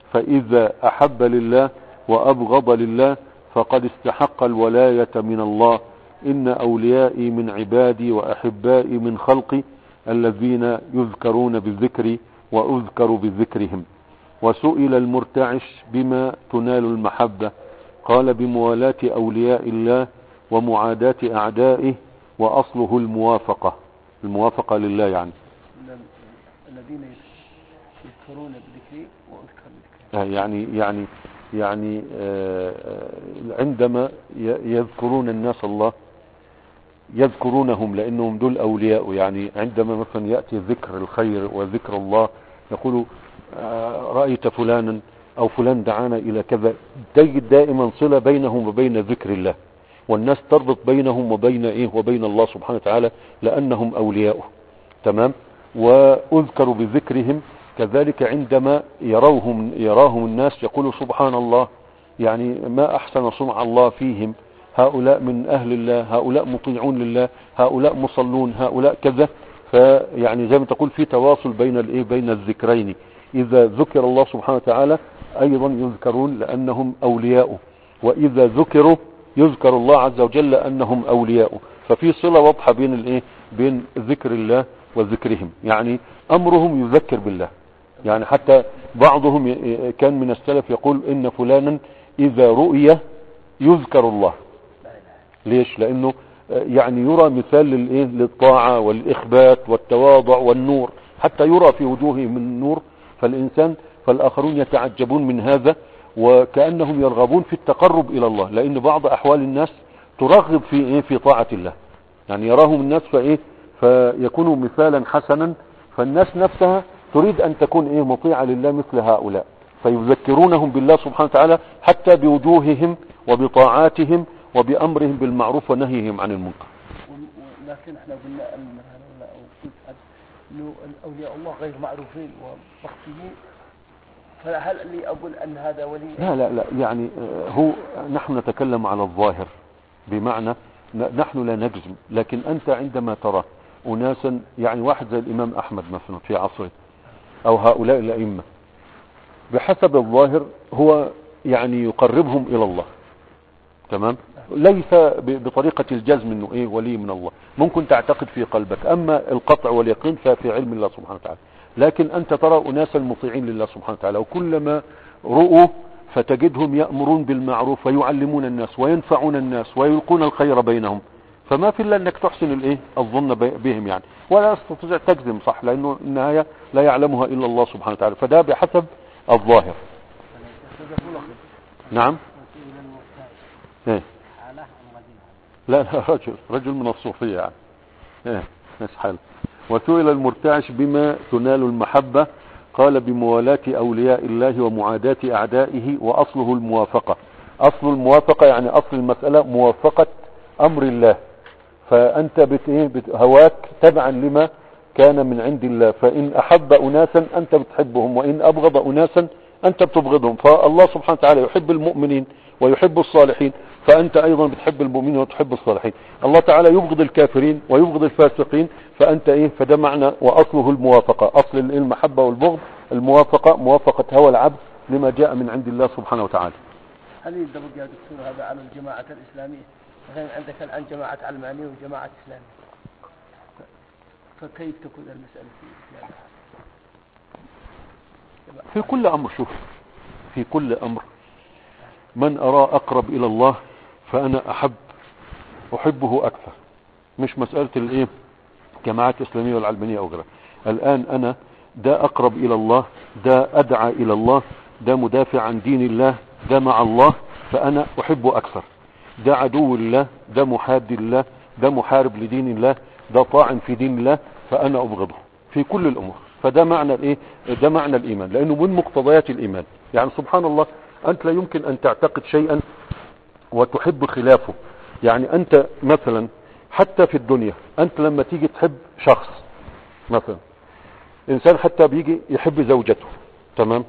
فإذا أحب لله وأبغض لله فقد استحق الولاية من الله. إن أوليائي من عبادي وأحبائي من خلقي الذين يذكرون بالذكر وأذكر بذكرهم. وسئل المرتعش: بما تنال المحبة؟ قال: بموالاة أولياء الله ومعاداة أعدائه، وأصله الموافقة لله يعني. الذين يذكرون بذكري وأذكر بذكري. يعني عندما يذكرون الناس الله يذكرونهم لأنهم دول أولياء. يعني عندما مثلا يأتي ذكر الخير وذكر الله يقولوا: رأيت فلانا أو فلان دعانا إلى كذا. تجد دائما صلة بينهم وبين ذكر الله، والناس تربط بينهم وبين الله سبحانه وتعالى لأنهم أولياؤه. تمام. وأذكر بذكرهم كذلك عندما يراهم الناس يقولوا: سبحان الله، يعني ما أحسن صنع الله فيهم، هؤلاء من أهل الله، هؤلاء مطيعون لله، هؤلاء مصلون، هؤلاء كذا. فيعني زي ما تقول في تواصل بين الذكرين. إذا ذكر الله سبحانه وتعالى أيضا يذكرون لأنهم أولياؤه، وإذا ذكروا يذكر الله عز وجل لأنهم أولياؤه. ففي صلة واضحة بين ذكر الله وذكرهم. يعني أمرهم يذكر بالله. يعني حتى بعضهم كان من السلف يقول: إن فلانا إذا رؤي يذكر الله. ليش؟ لأنه يعني يرى مثال للطاعة والإخبات والتواضع والنور، حتى يرى في وجوههم النور. فالآخرون يتعجبون من هذا، وكأنهم يرغبون في التقرب إلى الله، لأن بعض أحوال الناس ترغب في طاعة الله. يعني يراهم الناس فيكونوا مثالا حسنا، فالناس نفسها تريد أن تكون مطيعة لله مثل هؤلاء، فيذكرونهم بالله سبحانه وتعالى حتى بوجوههم وبطاعاتهم وبأمرهم بالمعروف ونهيهم عن المنكر. لكن احنا قلنا أنه أولياء الله غير معروفين ومخفيين، فهل لي أقول أن هذا ولي؟ لا يعني نحن نتكلم على الظاهر، بمعنى نحن لا نجزم. لكن أنت عندما ترى أناسا، يعني واحد زي الإمام أحمد مثلا في عصره أو هؤلاء الأئمة، بحسب الظاهر هو يعني يقربهم إلى الله. تمام. ليس بطريقة الجزم انه ولي من الله، ممكن تعتقد في قلبك، اما القطع واليقين ففي علم الله سبحانه وتعالى. لكن انت ترى اناسا مطيعين لله سبحانه وتعالى، وكلما رؤوا فتجدهم يأمرون بالمعروف ويعلمون الناس وينفعون الناس ويلقون الخير بينهم. فما في الا انك تحسن الايه الظن بهم يعني، ولا تستطيع تجزم صح، لانه النهايه لا يعلمها الا الله سبحانه وتعالى، فده بحسب الظاهر. نعم. ايه لا لا، رجل من الصوفيه يعني. ايه نسحل. وسئل المرتعش بما تنال المحبة، قال بموالاة أولياء الله ومعاداة أعدائه، وأصله الموافقة. أصل الموافقة يعني أصل المسألة موافقة أمر الله، فأنت هواك تبعا لما كان من عند الله، فإن أحب أناسا أنت بتحبهم، وإن أبغض أناسا أنت بتبغضهم. فالله سبحانه وتعالى يحب المؤمنين ويحب الصالحين، فأنت أيضا بتحب المؤمنين وتحب الصالحين. الله تعالى يبغض الكافرين ويبغض الفاسقين، فأنت فده معنى وأصله الموافقة. أصل المحبة والبغض الموافقة، موافقة هوى العبد لما جاء من عند الله سبحانه وتعالى. هل يدرج يا دكتور هذا على الجماعة الإسلامية؟ مثلا عندك الآن جماعة علمانية وجماعة إسلامية، فكيف تكون المسألة في الإسلام؟ في كل أمر، شوف، في كل أمر من أرى أقرب إلى الله فأنا أحبه أكثر، مش مسألة جماعات إسلامية والعلمانية أو غيرها. الآن أنا ده أقرب إلى الله، ده أدعى إلى الله، ده مدافع عن دين الله، ده مع الله، فأنا أحبه أكثر. ده عدو الله، ده محاد الله، ده محارب لدين الله، ده طاعن في دين الله، فأنا أبغضه في كل الأمور. فده معنى ده معنى الإيمان، لأنه من مقتضيات الإيمان. يعني سبحان الله، أنت لا يمكن أن تعتقد شيئا وتحب خلافه. يعني أنت مثلا حتى في الدنيا، أنت لما تيجي تحب شخص، مثلا إنسان حتى بيجي يحب زوجته، تمام،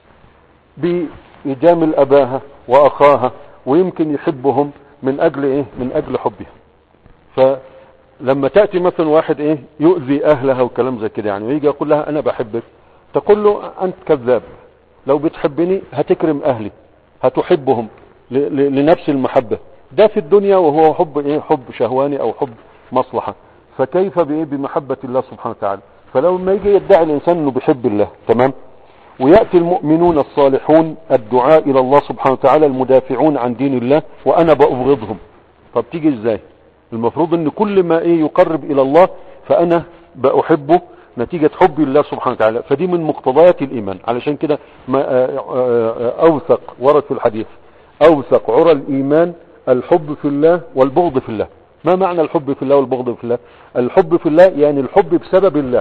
بيجامل أباها وأخاها، ويمكن يحبهم من أجل من أجل حبها. فلما تأتي مثلا واحد يؤذي أهلها وكلام زي كده، يعني ويجي يقول لها أنا بحبك، تقول له أنت كذاب، لو بتحبني هتكرم أهلي، هتحبهم لنفس المحبة. ده في الدنيا، وهو حب حب شهواني أو حب مصلحة. فكيف بمحبة الله سبحانه وتعالى؟ فلو ما يجي يدعي الإنسان أنه بيحب الله، تمام، ويأتي المؤمنون الصالحون الدعاء إلى الله سبحانه وتعالى المدافعون عن دين الله وأنا بأبغضهم، طب تيجي إزاي؟ المفروض أن كل ما يقرب إلى الله فأنا بأحبه نتيجة حب الله سبحانه وتعالى. فدي من مقتضيات الإيمان. علشان كده ما أوثق ورد في الحديث أوثق عرى الإيمان الحب في الله والبغض في الله. ما معنى الحب في الله والبغض في الله؟ الحب في الله يعني الحب بسبب الله،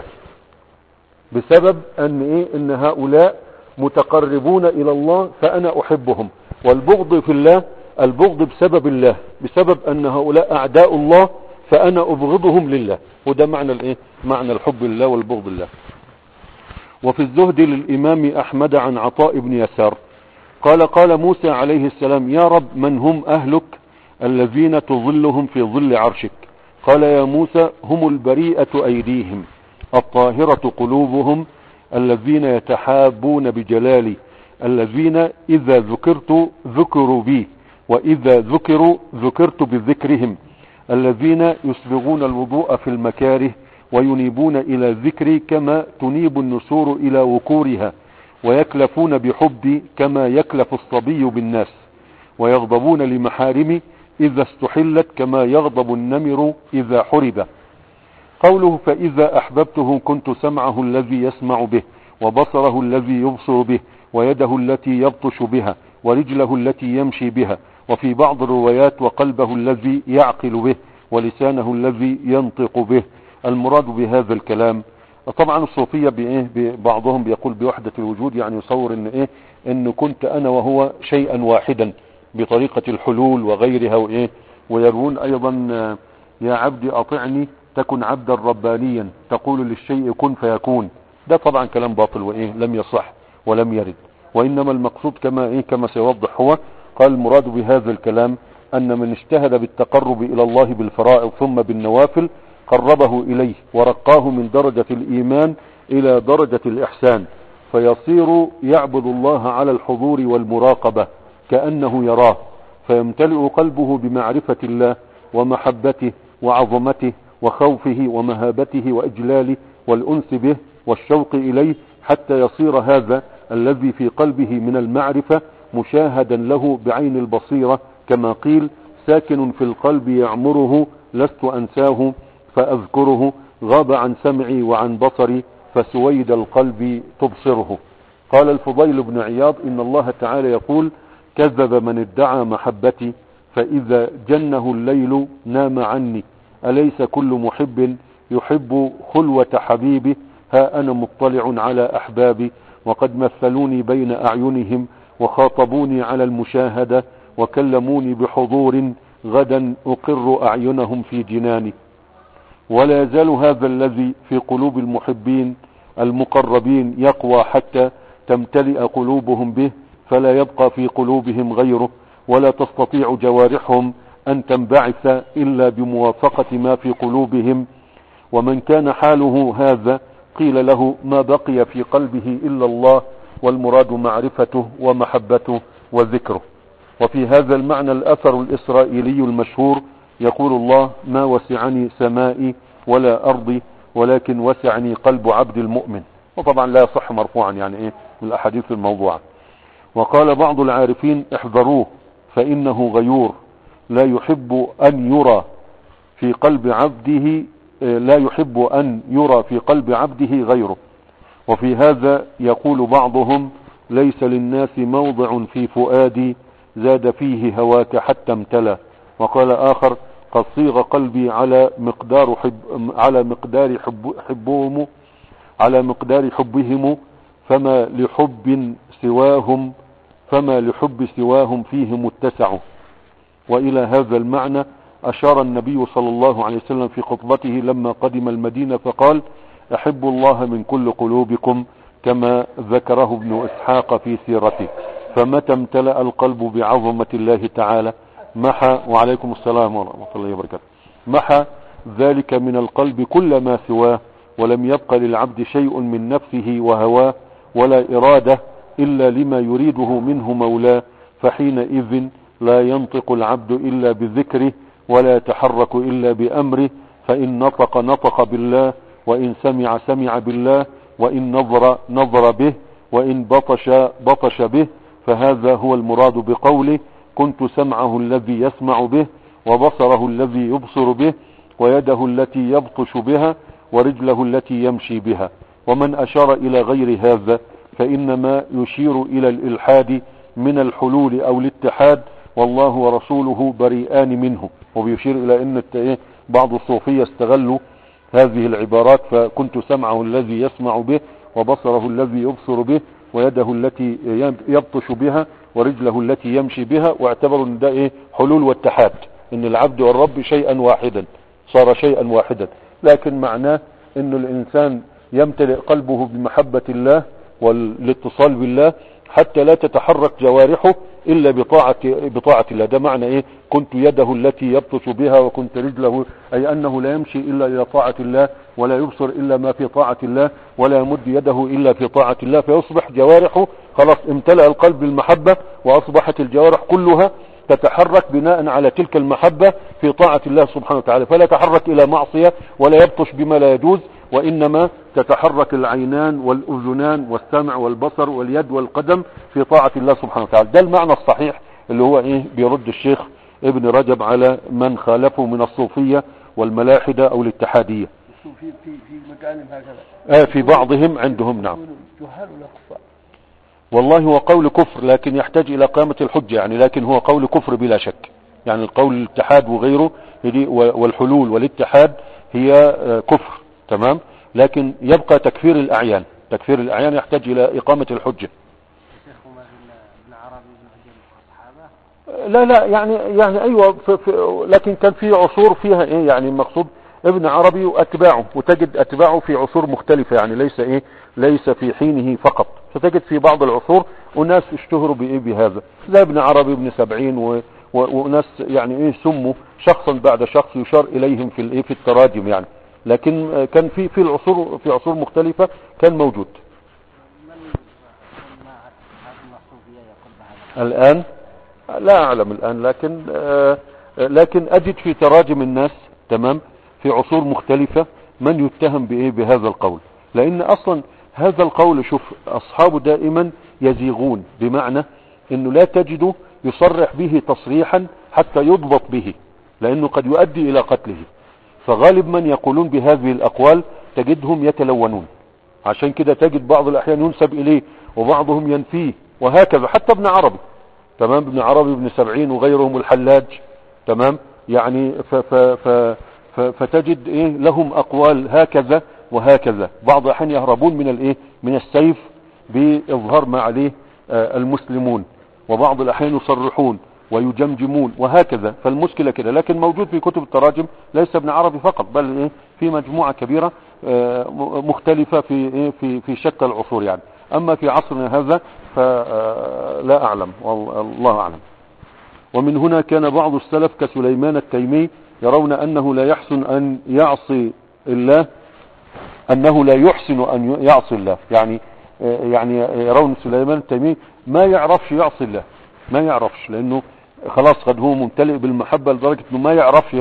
بسبب ان هؤلاء متقربون الى الله فانا احبهم. والبغض في الله البغض بسبب الله، بسبب ان هؤلاء اعداء الله فانا ابغضهم لله. وده معنى معنى الحب لله والبغض لله. وفي الزهد للامام احمد عن عطاء بن يسار قال موسى عليه السلام يا رب من هم اهلك الذين تظلهم في ظل عرشك؟ قال يا موسى هم البريئة ايديهم الطاهرة قلوبهم الذين يتحابون بجلالي، الذين إذا ذكرت ذكروا بي، وإذا ذكروا ذكرت بذكرهم، الذين يسبغون الوضوء في المكاره وينيبون إلى ذكري كما تنيب النسور إلى وكورها، ويكلفون بحبي كما يكلف الصبي بالناس، ويغضبون لمحارمي إذا استحلت كما يغضب النمر إذا حرب. قوله فإذا أحببته كنت سمعه الذي يسمع به، وبصره الذي يبصر به، ويده التي يبطش بها، ورجله التي يمشي بها، وفي بعض الروايات وقلبه الذي يعقل به، ولسانه الذي ينطق به. المراد بهذا الكلام طبعا الصوفية بعضهم بيقول بوحدة الوجود، يعني يصور ان كنت انا وهو شيئا واحدا بطريقة الحلول وغيرها ويرون ايضا يا عبدي اطعني تكن عبدا ربانيا تقول للشيء كن فيكون. ده طبعا كلام باطل لم يصح ولم يرد. وانما المقصود كما سيوضح هو قال المراد بهذا الكلام ان من اجتهد بالتقرب الى الله بالفرائض ثم بالنوافل قربه اليه ورقاه من درجة الايمان الى درجة الاحسان، فيصير يعبد الله على الحضور والمراقبة كأنه يراه، فيمتلئ قلبه بمعرفة الله ومحبته وعظمته وخوفه ومهابته وإجلاله والأنس به والشوق إليه، حتى يصير هذا الذي في قلبه من المعرفة مشاهدا له بعين البصيرة، كما قيل ساكن في القلب يعمره لست أنساه فأذكره، غاب عن سمعي وعن بصري، فسويد القلب تبصره. قال الفضيل بن عياض إن الله تعالى يقول: كذب من ادعى محبتي، فإذا جنه الليل نام عني، أليس كل محب يحب خلوة حبيبه، ها أنا مطلع على أحبابي، وقد مثلوني بين أعينهم، وخاطبوني على المشاهدة، وكلموني بحضور، غدا أقر أعينهم في جناني. ولا يزال هذا الذي في قلوب المحبين المقربين يقوى حتى تمتلئ قلوبهم به، فلا يبقى في قلوبهم غيره، ولا تستطيع جوارحهم أن تنبعث إلا بموافقة ما في قلوبهم. ومن كان حاله هذا قيل له: ما بقي في قلبه إلا الله، والمراد معرفته ومحبته وذكره. وفي هذا المعنى الأثر الإسرائيلي المشهور يقول الله: ما وسعني سمائي ولا أرضي، ولكن وسعني قلب عبد المؤمن. وطبعا لا يصح مرفوعا، يعني من الأحاديث الموضوعة. وقال بعض العارفين: احذروه فإنه غيور، لا يحب أن يرى في قلب عبده غيره. وفي هذا يقول بعضهم: ليس للناس موضع في فؤادي زاد فيه هواك حتى امتلى. وقال آخر: قد صيغ قلبي على مقدار حبهم، فما لحب سواهم فيه متسع. وإلى هذا المعنى أشار النبي صلى الله عليه وسلم في خطبته لما قدم المدينة فقال: أحب الله من كل قلوبكم، كما ذكره ابن إسحاق في سيرته. فمتى امتلأ القلب بعظمة الله تعالى محى، وعليكم السلام ورحمة الله وبركاته، محى ذلك من القلب كل ما سواه، ولم يبق للعبد شيء من نفسه وهواه، ولا إرادة إلا لما يريده منه مولاه. فحينئذ لا ينطق العبد إلا بذكره، ولا يتحرك إلا بأمره. فإن نطق بالله، وإن سمع بالله، وإن نظر به، وإن بطش به. فهذا هو المراد بقوله: كنت سمعه الذي يسمع به، وبصره الذي يبصر به، ويده التي يبطش بها، ورجله التي يمشي بها. ومن أشار إلى غير هذا فإنما يشير إلى الإلحاد من الحلول أو الاتحاد، والله ورسوله بريئان منه. وبيشير إلى أن بعض الصوفية استغلوا هذه العبارات: فكنت سمعه الذي يسمع به، وبصره الذي يبصر به، ويده التي يبطش بها، ورجله التي يمشي بها، واعتبروا ان ده حلول واتحاد، ان العبد والرب شيئا واحدا، صار شيئا واحدا. لكن معناه ان الانسان يمتلئ قلبه بمحبة الله والاتصال بالله حتى لا تتحرك جوارحه الا بطاعة الله. ده معنى كنت يده التي يبطش بها، وكنت رجله، اي انه لا يمشي الا الى طاعة الله، ولا يبصر الا ما في طاعة الله، ولا يمد يده الا في طاعة الله. فيصبح جوارحه خلاص امتلأ القلب بالمحبة، واصبحت الجوارح كلها تتحرك بناء على تلك المحبة في طاعة الله سبحانه وتعالى، فلا يتحرك الى معصية ولا يبطش بما لا يجوز، وانما تتحرك العينان والاذنان والسمع والبصر واليد والقدم في طاعة الله سبحانه وتعالى. ده المعنى الصحيح اللي هو بيرد الشيخ ابن رجب على من خالفه من الصوفية والملاحدة او الاتحادية. في مكان هكذا في بعضهم عندهم، نعم. جهال ولا كفار؟ والله هو قول كفر، لكن يحتاج الى قامة الحجة يعني، لكن هو قول كفر بلا شك. يعني القول الاتحاد وغيره والحلول والاتحاد هي كفر، تمام. لكن يبقى تكفير الأعيان. تكفير الأعيان يحتاج إلى إقامة الحجة. لا يعني أيوة لكن كان في عصور فيها يعني المقصود ابن عربي وأتباعه، وتجد أتباعه في عصور مختلفة، يعني ليس في حينه فقط. فتجد في بعض العصور أناس اشتهروا بهذا، زي ابن عربي ابن سبعين وناس يعني سموا شخصا بعد شخص يشار إليهم في التراجم يعني. لكن كان في عصور مختلفة كان موجود. الآن لا أعلم الآن، لكن أجد في تراجم الناس، تمام، في عصور مختلفة من يتهم بهذا القول. لأن أصلا هذا القول، شوف، أصحابه دائما يزيغون، بمعنى أنه لا تجد يصرح به تصريحا حتى يضبط به. لأنه قد يؤدي إلى قتله. فغالب من يقولون بهذه الأقوال تجدهم يتلونون، عشان كده تجد بعض الأحيان ينسب إليه وبعضهم ينفيه وهكذا. حتى ابن عربي، تمام، ابن عربي ابن سبعين وغيرهم الحلاج، تمام، يعني فتجد ايه لهم اقوال هكذا وهكذا. بعض الأحيان يهربون من الايه من السيف بإظهار ما عليه المسلمون، وبعض الأحيان يصرحون ويجمجمون وهكذا. فالمشكلة كده، لكن موجود في كتب التراجم ليس ابن عربي فقط، بل ايه في مجموعة كبيرة مختلفة في ايه في شتى العصور يعني. اما في عصرنا هذا فلا اعلم، والله اعلم. ومن هنا كان بعض السلف كسليمان التيمي يرون انه لا يحسن ان يعصي الله، انه لا يحسن ان يعصي الله، يعني يرون سليمان التيمي ما يعرفش يعصي الله، ما يعرفش، لانه خلاص قد هو ممتلئ بالمحبة لدرجة انه ما يعرفش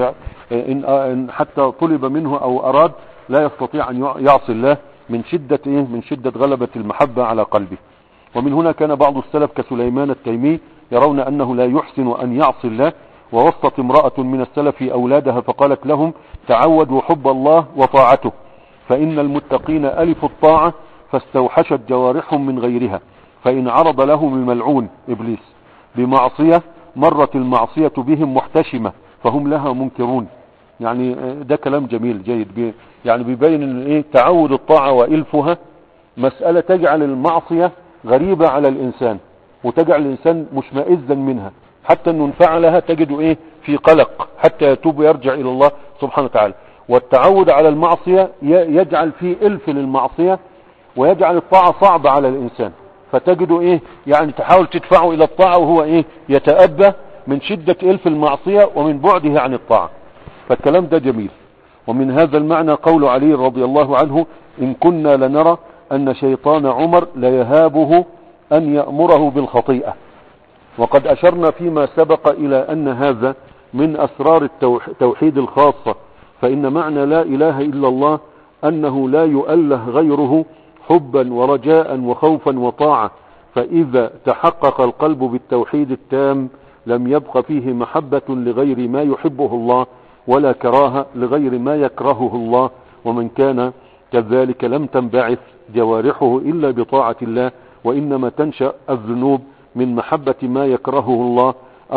ان حتى طلب منه او اراد لا يستطيع ان يعصي الله من شدة غلبة المحبة على قلبه. ومن هنا كان بعض السلف كسليمان التيمي يرون انه لا يحسن ان يعصي الله. ووصت امرأة من السلف اولادها فقالت لهم تعودوا حب الله وطاعته، فان المتقين الفوا الطاعة فاستوحشت جوارحهم من غيرها، فان عرض لهم الملعون ابليس بمعصية مرت المعصية بهم محتشمة فهم لها منكرون. يعني ده كلام جميل جيد، يعني بيبين ان تعود الطاعة والفها مسألة تجعل المعصية غريبة على الانسان، وتجعل الانسان مشمئزا منها، حتى انه انفعلها تجده في قلق حتى يتوب ويرجع الى الله سبحانه وتعالى. والتعود على المعصية يجعل فيه الف للمعصية، ويجعل الطاعة صعبة على الانسان، فتجده يعني تحاول تدفعه الى الطاعة وهو يتأبى من شدة الف المعصية ومن بعده عن الطاعة. فالكلام ده جميل. ومن هذا المعنى قول علي رضي الله عنه إن كنا لنرى أن شيطان عمر ليهابه أن يأمره بالخطيئة. وقد أشرنا فيما سبق إلى أن هذا من أسرار التوحيد الخاصة، فإن معنى لا إله إلا الله أنه لا يؤله غيره حبا ورجاء وخوفا وطاعة، فإذا تحقق القلب بالتوحيد التام لم يبق فيه محبة لغير ما يحبه الله ولا كراهة لغير ما يكرهه الله. ومن كان كذلك لم تنبعث جوارحه إلا بطاعة الله، وإنما تنشأ الذنوب من محبة ما يكرهه الله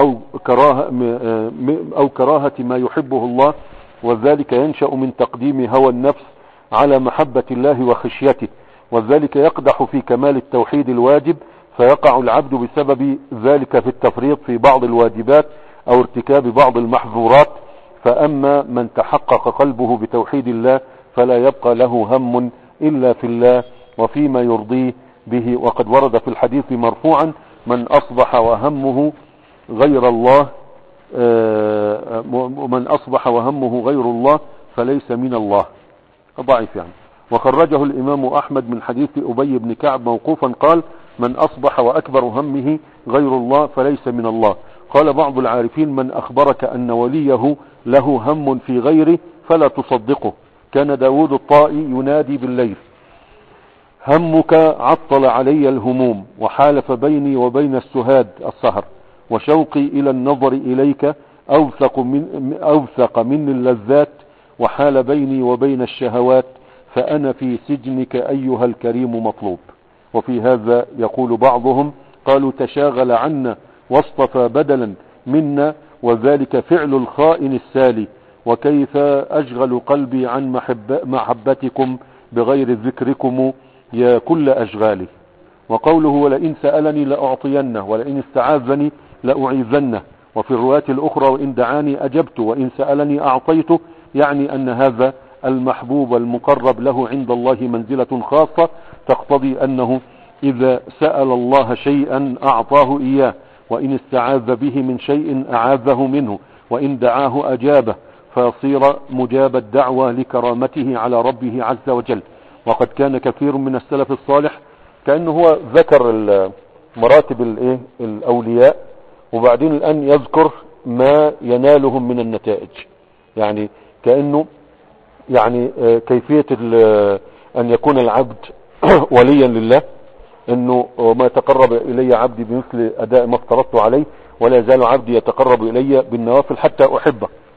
أو كراهة ما يحبه الله، وذلك ينشأ من تقديم هوى النفس على محبة الله وخشيته، وذلك يقدح في كمال التوحيد الواجب، فيقع العبد بسبب ذلك في التفريط في بعض الواجبات أو ارتكاب بعض المحظورات. فأما من تحقق قلبه بتوحيد الله فلا يبقى له هم إلا في الله وفيما يرضيه به. وقد ورد في الحديث مرفوعا من أصبح وهمه غير الله فليس من الله. ضعيف يعني. وخرجه الإمام أحمد من حديث أبي بن كعب موقوفا قال من أصبح وأكبر همه غير الله فليس من الله. قال بعض العارفين من أخبرك أن وليه له هم في غيره فلا تصدقه. كان داود الطائي ينادي بالليل همك عطل علي الهموم وحالف بيني وبين السهر، وشوقي إلى النظر إليك أوثق من اللذات، وحال بيني وبين الشهوات، فأنا في سجنك أيها الكريم مطلوب. وفي هذا يقول بعضهم قالوا تشاغل عنا واصطفى بدلا منا، وذلك فعل الخائن السالي، وكيف أشغل قلبي عن محبتكم بغير ذكركم يا كل أشغالي. وقوله ولئن سألني لأعطينه ولئن استعاذني لأعيذنه. وفي الرواية الأخرى وإن دعاني أجبت وإن سألني أعطيته، يعني أن هذا المحبوب المقرب له عند الله منزلة خاصة تقتضي أنه إذا سأل الله شيئا أعطاه إياه، وإن استعاذ به من شيء أعاذه منه، وإن دعاه أجابه، فيصير مجاب الدعوة لكرامته على ربه عز وجل. وقد كان كثير من السلف الصالح كأنه هو ذكر مراتب الأولياء، وبعدين الآن يذكر ما ينالهم من النتائج، يعني كأنه يعني كيفية أن يكون العبد وليا لله، انه وما تقرب الي عبدي بمثل اداء ما افترضت عليه، ولا يزال عبدي يتقرب الي بالنوافل حتى احبه.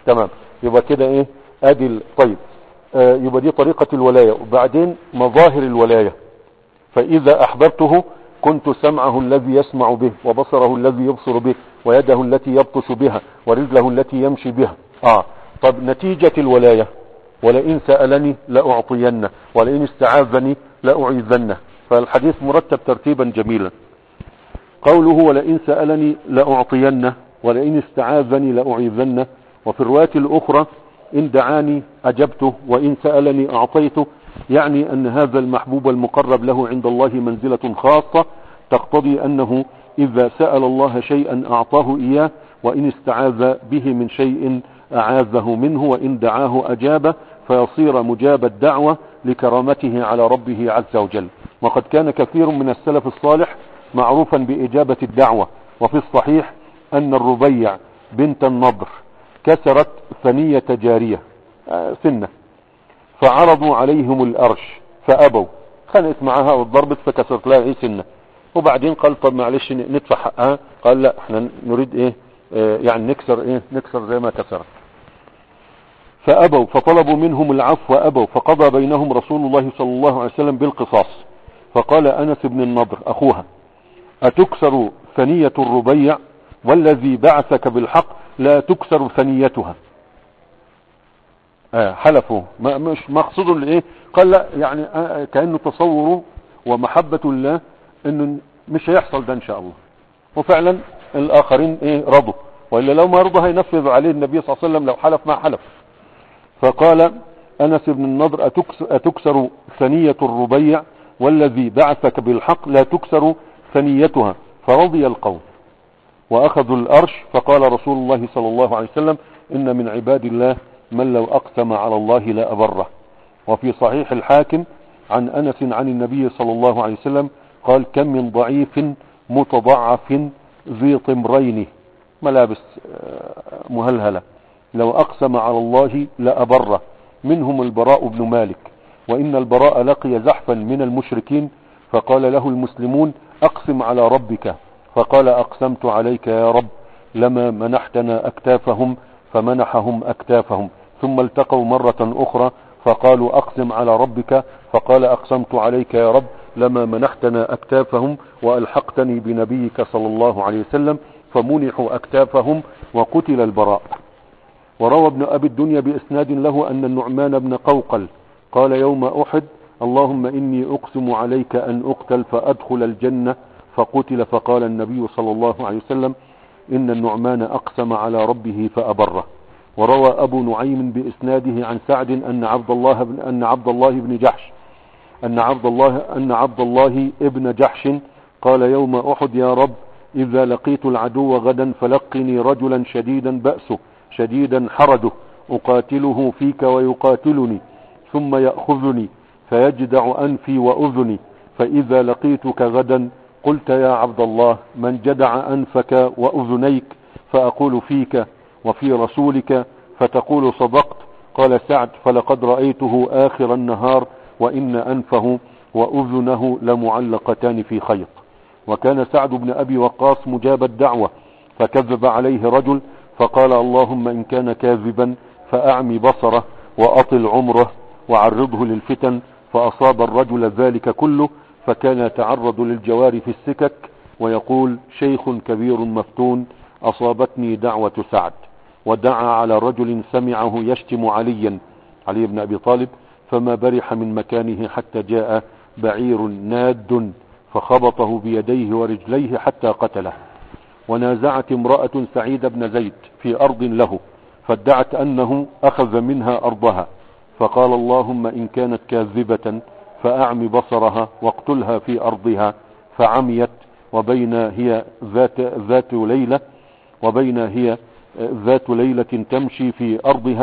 تمام. يبقى كده ايه ادي طيب. يبقى دي طريقة الولاية. وبعدين مظاهر الولاية: فإذا أحببته كنت سمعه الذي يسمع به، وبصره الذي يبصر به، ويده التي يبطش بها، ورجله التي يمشي بها. طب نتيجة الولاية: ولئن سألني لأعطينه، ولئن استعاذني لأعيذنه. فالحديث مرتب ترتيبا جميلا. قوله ولئن سألني لأعطينه، ولئن استعاذني لأعيذنه. وفي الرواية الأخرى: إن دعاني أجبته، وإن سألني أعطيته. يعني أن هذا المحبوب المقرب له عند الله منزلة خاصة تقتضي أنه إذا سأل الله شيئا أعطاه إياه، وإن استعاذ به من شيء أعاذه منه، وإن دعاه أجابه، فيصير مجاب الدعوة لكرامته على ربه عز وجل. وقد كان كثير من السلف الصالح معروفا بإجابة الدعوة. وفي الصحيح أن الربيع بنت النضر كسرت ثنية جارية سنة، فعرضوا عليهم الأرش فأبوا، خانت معها وضربت فكسرت لها سنة. وبعدين قال طب معلش ندفع حقها. قال لا، احنا نريد يعني نكسر زي ما كسرت. فأبوا، فطلبوا منهم العفو وأبوا، فقضى بينهم رسول الله صلى الله عليه وسلم بالقصاص. فقال أنس بن النضر أخوها: أتكسر ثنية الربيع؟ والذي بعثك بالحق لا تكسر ثنيتها. حلفوا، مش مقصود الايه. قال لا، يعني كأنه تصوره ومحبة الله انه مش هيحصل ده ان شاء الله. وفعلا الاخرين رضوا، وإلا لو ما رضوا هينفذ عليه النبي صلى الله عليه وسلم لو حلف ما حلف. فقال أنس بن النضر: أتكسر ثنية الربيع؟ والذي بعثك بالحق لا تكسر ثنيتها. فرضي القوم وأخذوا الأرش. فقال رسول الله صلى الله عليه وسلم: إن من عباد الله من لو أقسم على الله لا أبره. وفي صحيح الحاكم عن أنس عن النبي صلى الله عليه وسلم قال: كم من ضعيف متضعف ذي طمرين، ملابس مهلهلة، لو أقسم على الله لأبره، منهم البراء بن مالك. وإن البراء لقي زحفا من المشركين فقال له المسلمون: أقسم على ربك. فقال: أقسمت عليك يا رب لما منحتنا أكتافهم، فمنحهم أكتافهم. ثم التقوا مرة أخرى فقالوا: أقسم على ربك. فقال: أقسمت عليك يا رب لما منحتنا أكتافهم وألحقتني بنبيك صلى الله عليه وسلم. فمنحوا أكتافهم وقتل البراء. وروى ابن أبي الدنيا بإسناد له أن النعمان بن قوقل قال يوم أحد: اللهم إني أقسم عليك أن أقتل فأدخل الجنة، فقتل. فقال النبي صلى الله عليه وسلم: إن النعمان أقسم على ربه فأبره. وروى أبو نعيم بإسناده عن سعد أن عبد الله ابن جحش قال يوم أحد: يا رب إذا لقيت العدو غدا فلقني رجلا شديدا بأسه شديدا حرده، أقاتله فيك ويقاتلني، ثم يأخذني فيجدع أنفي وأذني، فإذا لقيتك غدا قلت: يا عبد الله من جدع أنفك وأذنيك؟ فأقول: فيك وفي رسولك. فتقول: صدقت. قال سعد: فلقد رأيته آخر النهار وإن أنفه وأذنه لمعلقتان في خيط. وكان سعد بن أبي وقاص مجاب الدعوة، فكذب عليه رجل فقال: اللهم إن كان كاذبا فأعمي بصره وأطل عمره وعرضه للفتن. فأصاب الرجل ذلك كله، فكان يتعرض للجوار في السكك ويقول: شيخ كبير مفتون أصابتني دعوة سعد. ودعا على رجل سمعه يشتم علي بن أبي طالب، فما برح من مكانه حتى جاء بعير ناد فخبطه بيديه ورجليه حتى قتله. ونازعت امرأة سعيد بن زيد في أرض له، فادعت أنه أخذ منها أرضها، فقال: اللهم إن كانت كاذبة فأعمي بصرها واقتلها في أرضها. فعميت، وبين هي ذات ليلة تمشي في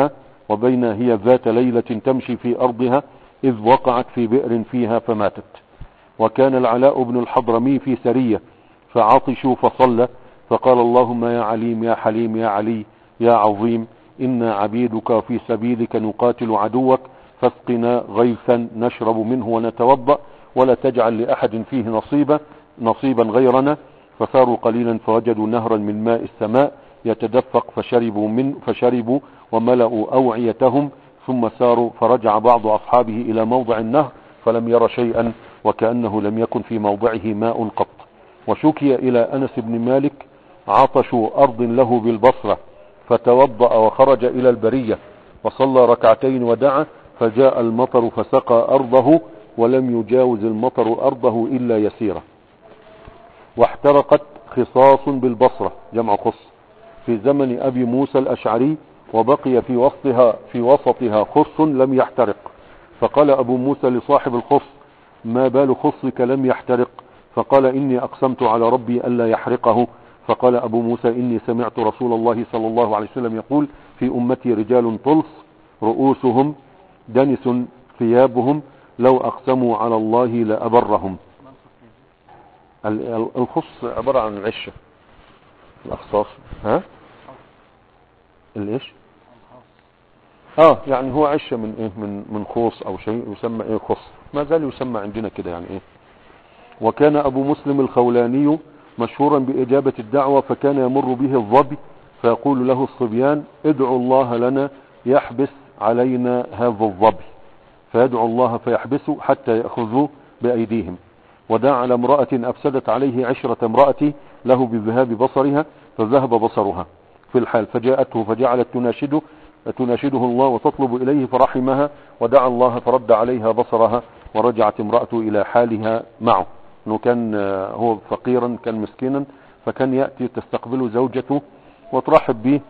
أرضها إذ وقعت في بئر فيها فماتت. وكان العلاء بن الحضرمي في سرية فعطشوا فصلى، فقال: اللهم يا عليم يا حليم يا علي يا عظيم، إنا عبيدك في سبيلك نقاتل عدوك، فاسقنا غيثا نشرب منه ونتوضأ، ولا تجعل لأحد فيه نصيبا غيرنا. فساروا قليلا فوجدوا نهرا من ماء السماء يتدفق فشربوا وملأوا أوعيتهم ثم ساروا، فرجع بعض أصحابه إلى موضع النهر فلم ير شيئا وكأنه لم يكن في موضعه ماء قط. وشكي إلى أنس بن مالك عطش أرض له بالبصرة فتوضأ وخرج إلى البرية وصلى ركعتين ودعا فجاء المطر فسقى أرضه ولم يجاوز المطر أرضه إلا يسيرا. واحترقت خصاص بالبصرة جمع خص في زمن أبي موسى الأشعري وبقي في وسطها خص لم يحترق، فقال أبو موسى لصاحب الخص ما بال خصك لم يحترق؟ فقال إني أقسمت على ربي ألا يحرقه. فقال أبو موسى إني سمعت رسول الله صلى الله عليه وسلم يقول في أمتي رجال طلس رؤوسهم دنس ثيابهم لو أقسموا على الله لأبرهم. الخص عبارة عن العشة الأخصاص الايش يعني هو عشة من ايه من خوص او شيء يسمى ايه خص، ما زال يسمى عندنا كده يعني ايه. وكان ابو مسلم الخولاني مشهورا باجابة الدعوة، فكان يمر به الظبي فيقول له الصبيان ادعوا الله لنا يحبس علينا هذا الظبي، فيدعو الله فيحبسه حتى يأخذوه بأيديهم. ودعا على امرأة أفسدت عليه عشرة امرأة له بذهاب بصرها فذهب بصرها في الحال، فجاءته فجعلت تناشده الله وتطلب إليه فرحمها ودعا الله فرد عليها بصرها ورجعت امرأته إلى حالها معه. انه كان هو فقيرا كان مسكينا، فكان يأتي تستقبله زوجته وترحب به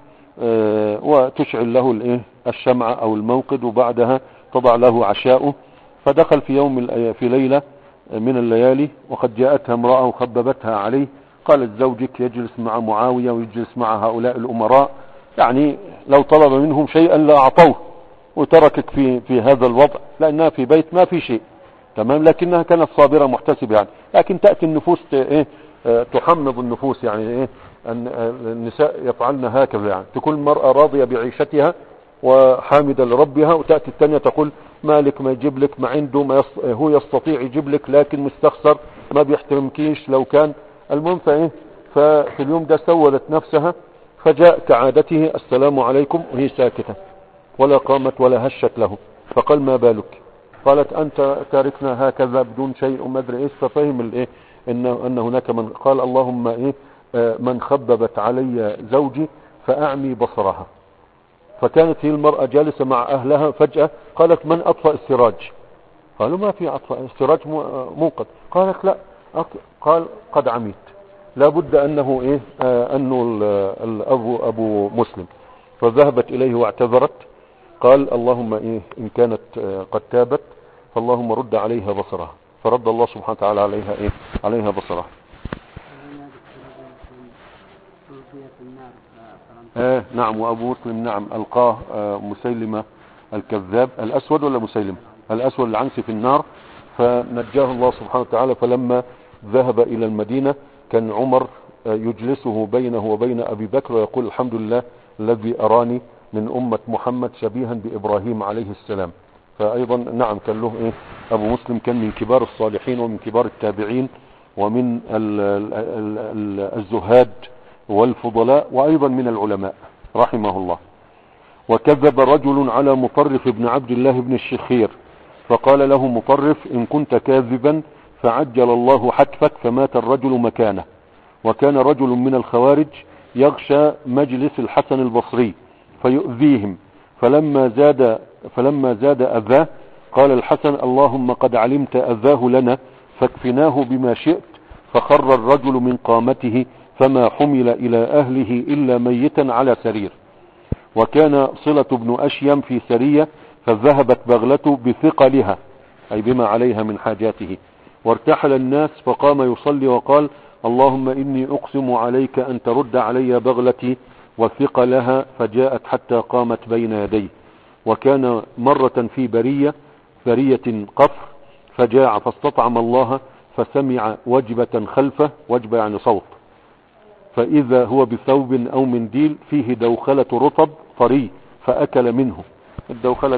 وتشعل له الشمعة او الموقد، وبعدها تضع له عشاؤه. فدخل في ليلة من الليالي وقد جاءتها امرأة وخببتها عليه، قالت زوجك يجلس مع معاوية ويجلس مع هؤلاء الأمراء، يعني لو طلب منهم شيئا لا أعطوه، وتركك في هذا الوضع لأنها في بيت ما في شيء تمام، لكنها كانت صابرة محتسبة يعني. لكن تأتي النفوس تحمض النفوس يعني أن النساء يفعلن هكذا، يعني تكون المرأة راضية بعيشتها وحامدة لربها، وتأتي الثانية تقول مالك ما يجيب لك، ما عنده ما هو يستطيع يجيب لك لكن مستخسر ما بيحترمكيش لو كان المهم ففي اليوم ده سولت نفسها، فجاء كعادته السلام عليكم وهي ساكتة ولا قامت ولا هشت له. فقال ما بالك؟ قالت أنت تاركنا هكذا بدون شيء وما أدري إيش. ففهم أن هناك من قال اللهم من خببت علي زوجي فأعمي بصرها. فكانت هي المرأة جالسة مع أهلها، فجأة قالت من أطفأ السراج؟ قالوا ما في أطفأ السراج موقد. قالت لا، قال قد عميت، لابد أنه أنه أبو مسلم. فذهبت إليه واعتذرت، قال اللهم إن كانت قد تابت فاللهم رد عليها بصرها، فرد الله سبحانه وتعالى عليها بصرها. نعم. وأبو مسلم نعم ألقاه مسيلمة الكذاب الأسود ولا مسيلمة الأسود العنسي في النار، فنجاه الله سبحانه وتعالى. فلما ذهب إلى المدينة كان عمر يجلسه بينه وبين أبي بكر ويقول الحمد لله الذي أراني من أمة محمد شبيها بإبراهيم عليه السلام. فأيضا نعم كان له أبو مسلم كان من كبار الصالحين ومن كبار التابعين ومن الزهاد والفضلاء وأيضا من العلماء رحمه الله. وكذب رجل على مطرف بن عبد الله بن الشخير فقال له مطرف إن كنت كاذبا فعجل الله حتفك، فمات الرجل مكانه. وكان رجل من الخوارج يغشى مجلس الحسن البصري فيؤذيهم، فلما زاد أذاه قال الحسن اللهم قد علمت أذاه لنا فاكفناه بما شئت، فخر الرجل من قامته فما حمل إلى أهله إلا ميتا على سرير. وكان صلة بن أشيم في سرية فذهبت بغلته بثقلها أي بما عليها من حاجاته، وارتحل الناس فقام يصلي وقال اللهم إني أقسم عليك أن ترد علي بغلتي وثقلها، فجاءت حتى قامت بين يديه. وكان مرة في برية قفر فجاع فاستطعم الله فسمع وجبة خلفه، وجبة يعني صوت، فإذا هو بثوب أو منديل فيه دوخلة رطب طري فأكل منه. الدوخلة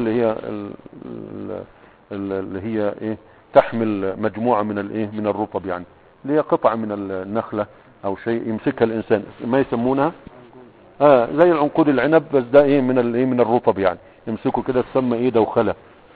اللي هي تحمل مجموعة من الرطب، يعني اللي هي قطعة من النخلة أو شيء يمسكها الإنسان، ما يسمونها زي العنقود العنب، بس ده ايه من الرطب يعني، يمسكه كده تسمى ايه دوخلة.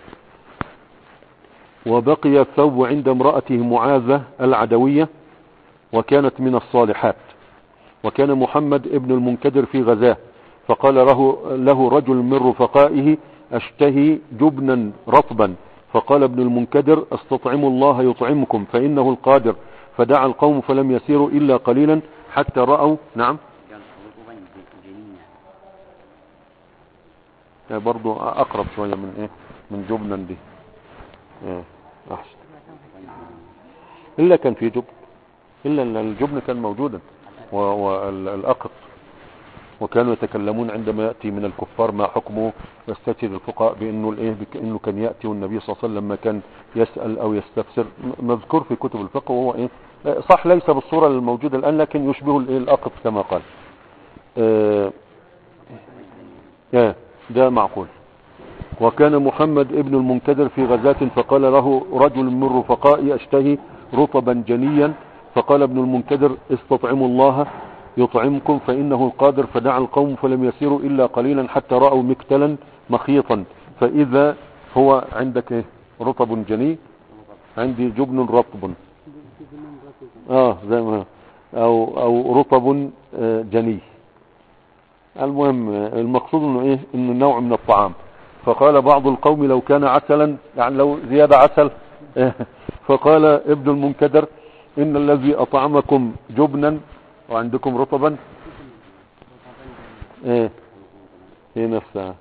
وبقي الثوب عند امرأته معاذة العدوية وكانت من الصالحات. وكان محمد ابن المنكدر في غزاه، فقال له رجل من رفقائه اشتهي جبنا رطبا، فقال ابن المنكدر استطعموا الله يطعمكم فإنه القادر، فدعا القوم فلم يسيروا إلا قليلا حتى رأوا. نعم برضو اقرب شوية من ايه من جبنا دي احسن. الا كان في جبن، الا الجبن كان موجودا والاقط، وكانوا يتكلمون عندما يأتي من الكفار ما حكمه، يستشهد الفقهاء بانه كان يأتي والنبي صلى الله عليه وسلم لما كان يسأل او يستفسر، مذكور في كتب الفقه، وهو صح ليس بالصورة الموجودة الان لكن يشبه الاقط كما قال. ده معقول. وكان محمد ابن المنكدر في غزاة، فقال له رجل من رفقائي اشتهي رطبا جنيا، فقال ابن المنكدر استطعموا الله يطعمكم فإنه القادر، فدعا القوم فلم يسيروا إلا قليلا حتى رأوا مكتلا مخيطا، فإذا هو عندك رطب جني، عندي جبن رطب زي ما أو رطب جني. المهم المقصود انه نوع من الطعام. فقال بعض القوم لو كان عسلا، يعني لو زيادة عسل فقال ابن المنكدر ان الذي اطعمكم جبنا وعندكم رطبا هي نفسها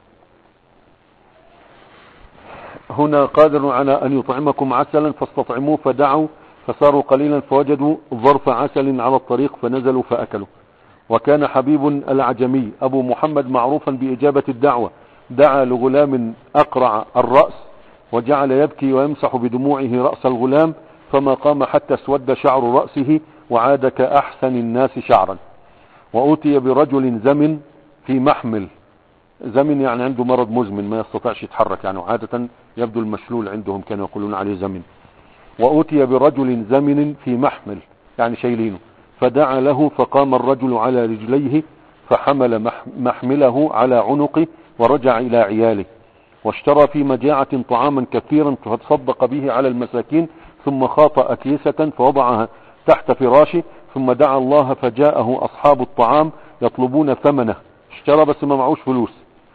هنا قادر على ان يطعمكم عسلا فاستطعموه، فدعوا فصاروا قليلا فوجدوا ظرف عسل على الطريق فنزلوا فاكلوا. وكان حبيب العجمي ابو محمد معروفا باجابة الدعوة، دعا لغلام اقرع الرأس وجعل يبكي ويمسح بدموعه رأس الغلام، فما قام حتى اسود شعر رأسه وعاد كأحسن الناس شعرا. وأوتي برجل زمن في محمل، زمن يعني عنده مرض مزمن ما يستطيعش يتحرك، يعني عادة يبدو المشلول عندهم كانوا يقولون عليه زمن. وأوتي برجل زمن في محمل يعني شايلينه، فدعا له فقام الرجل على رجليه فحمل محمله على عنقه ورجع إلى عياله، واشترى في مجاعة طعاما كثيرا فتصدق به على المساكين، ثم خاط أكيسة فوضعها تحت فراشه، ثم دعا الله فجاءه أصحاب الطعام يطلبون ثمنه، اشترى بس ما معوش فلوس،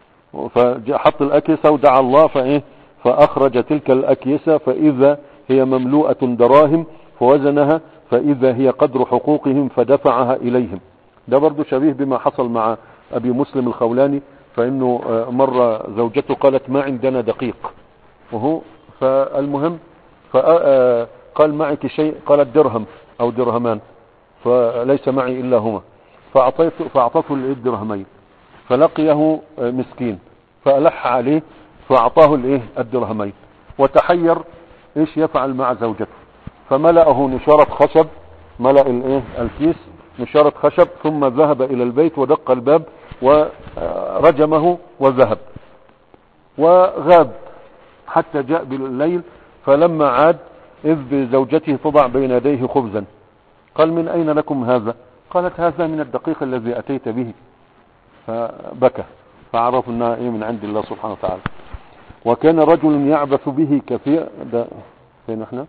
فحط الأكيسة ودعا الله فأخرج تلك الأكيسة فإذا هي مملوءة دراهم، فوزنها فإذا هي قدر حقوقهم فدفعها إليهم. ده برضو شبيه بما حصل مع أبي مسلم الخولاني، فإنه مرة زوجته قالت ما عندنا دقيق، وهو فالمهم قال معك شيء، قالت درهم أو درهمان، فليس معي إلا هما، فأعطته الدرهمين، فلقيه مسكين فألح عليه فأعطاه الدرهمين، وتحير ايش يفعل مع زوجته، فملأه نشارة خشب، ملأ الكيس نشارة خشب، ثم ذهب إلى البيت ودق الباب ورجمه وذهب وغاب حتى جاء بالليل، فلما عاد إذ بزوجته تضع بين يديه خبزا، قال من أين لكم هذا؟ قالت هذا من الدقيق الذي أتيت به، فبكى فعرف أنها من عند الله سبحانه وتعالى. وكان رجل يعبث به كثير، ده فين احنا؟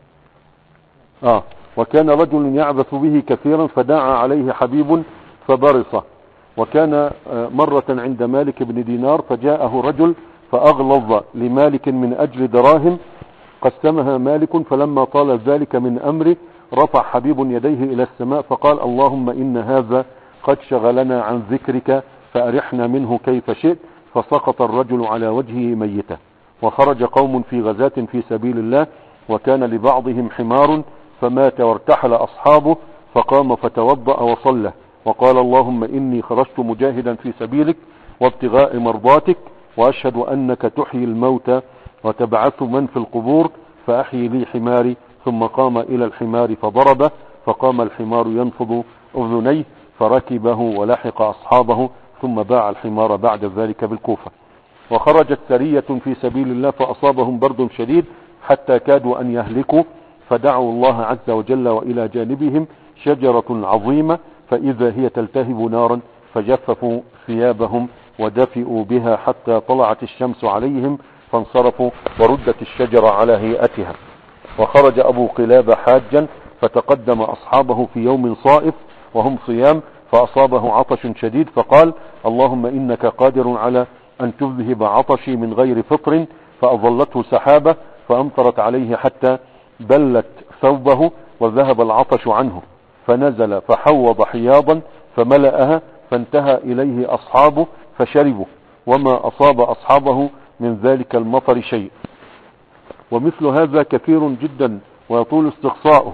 وكان رجل يعبث به كثيرا فدعا عليه حبيب فبرص. وكان مرة عند مالك بن دينار فجاءه رجل فأغلظ لمالك من أجل دراهم قسمها مالك، فلما طال ذلك من أمره رفع حبيب يديه إلى السماء فقال اللهم إن هذا قد شغلنا عن ذكرك فأرحنا منه كيف شئت، فسقط الرجل على وجهه ميتا. وخرج قوم في غزاة في سبيل الله، وكان لبعضهم حمار فمات وارتحل أصحابه، فقام فتوضأ وصلى وقال اللهم إني خرجت مجاهدا في سبيلك وابتغاء مرضاتك، وأشهد أنك تحيي الموتى وتبعث من في القبور، فأحيي لي حماري. ثم قام إلى الحمار فضربه، فقام الحمار ينفض أذنيه فركبه ولحق أصحابه، ثم باع الحمار بعد ذلك بالكوفة. وخرجت سرية في سبيل الله فأصابهم برد شديد حتى كادوا أن يهلكوا، فدعوا الله عز وجل وإلى جانبهم شجرة عظيمة فإذا هي تلتهب نارا فجففوا ثيابهم ودفئوا بها حتى طلعت الشمس عليهم فانصرفوا وردت الشجرة على هيئتها. وخرج أبو قلابة حاجا فتقدم أصحابه في يوم صائف وهم صيام فأصابه عطش شديد فقال اللهم إنك قادر على أن تذهب عطشي من غير فطر، فأظلته سحابة فأمطرت عليه حتى بلت ثوبه وذهب العطش عنه، فنزل فحوض حياضا فملأها فانتهى إليه أصحابه فشربوا، وما أصاب أصحابه من ذلك المطر شيء. ومثل هذا كثير جدا ويطول استقصاؤه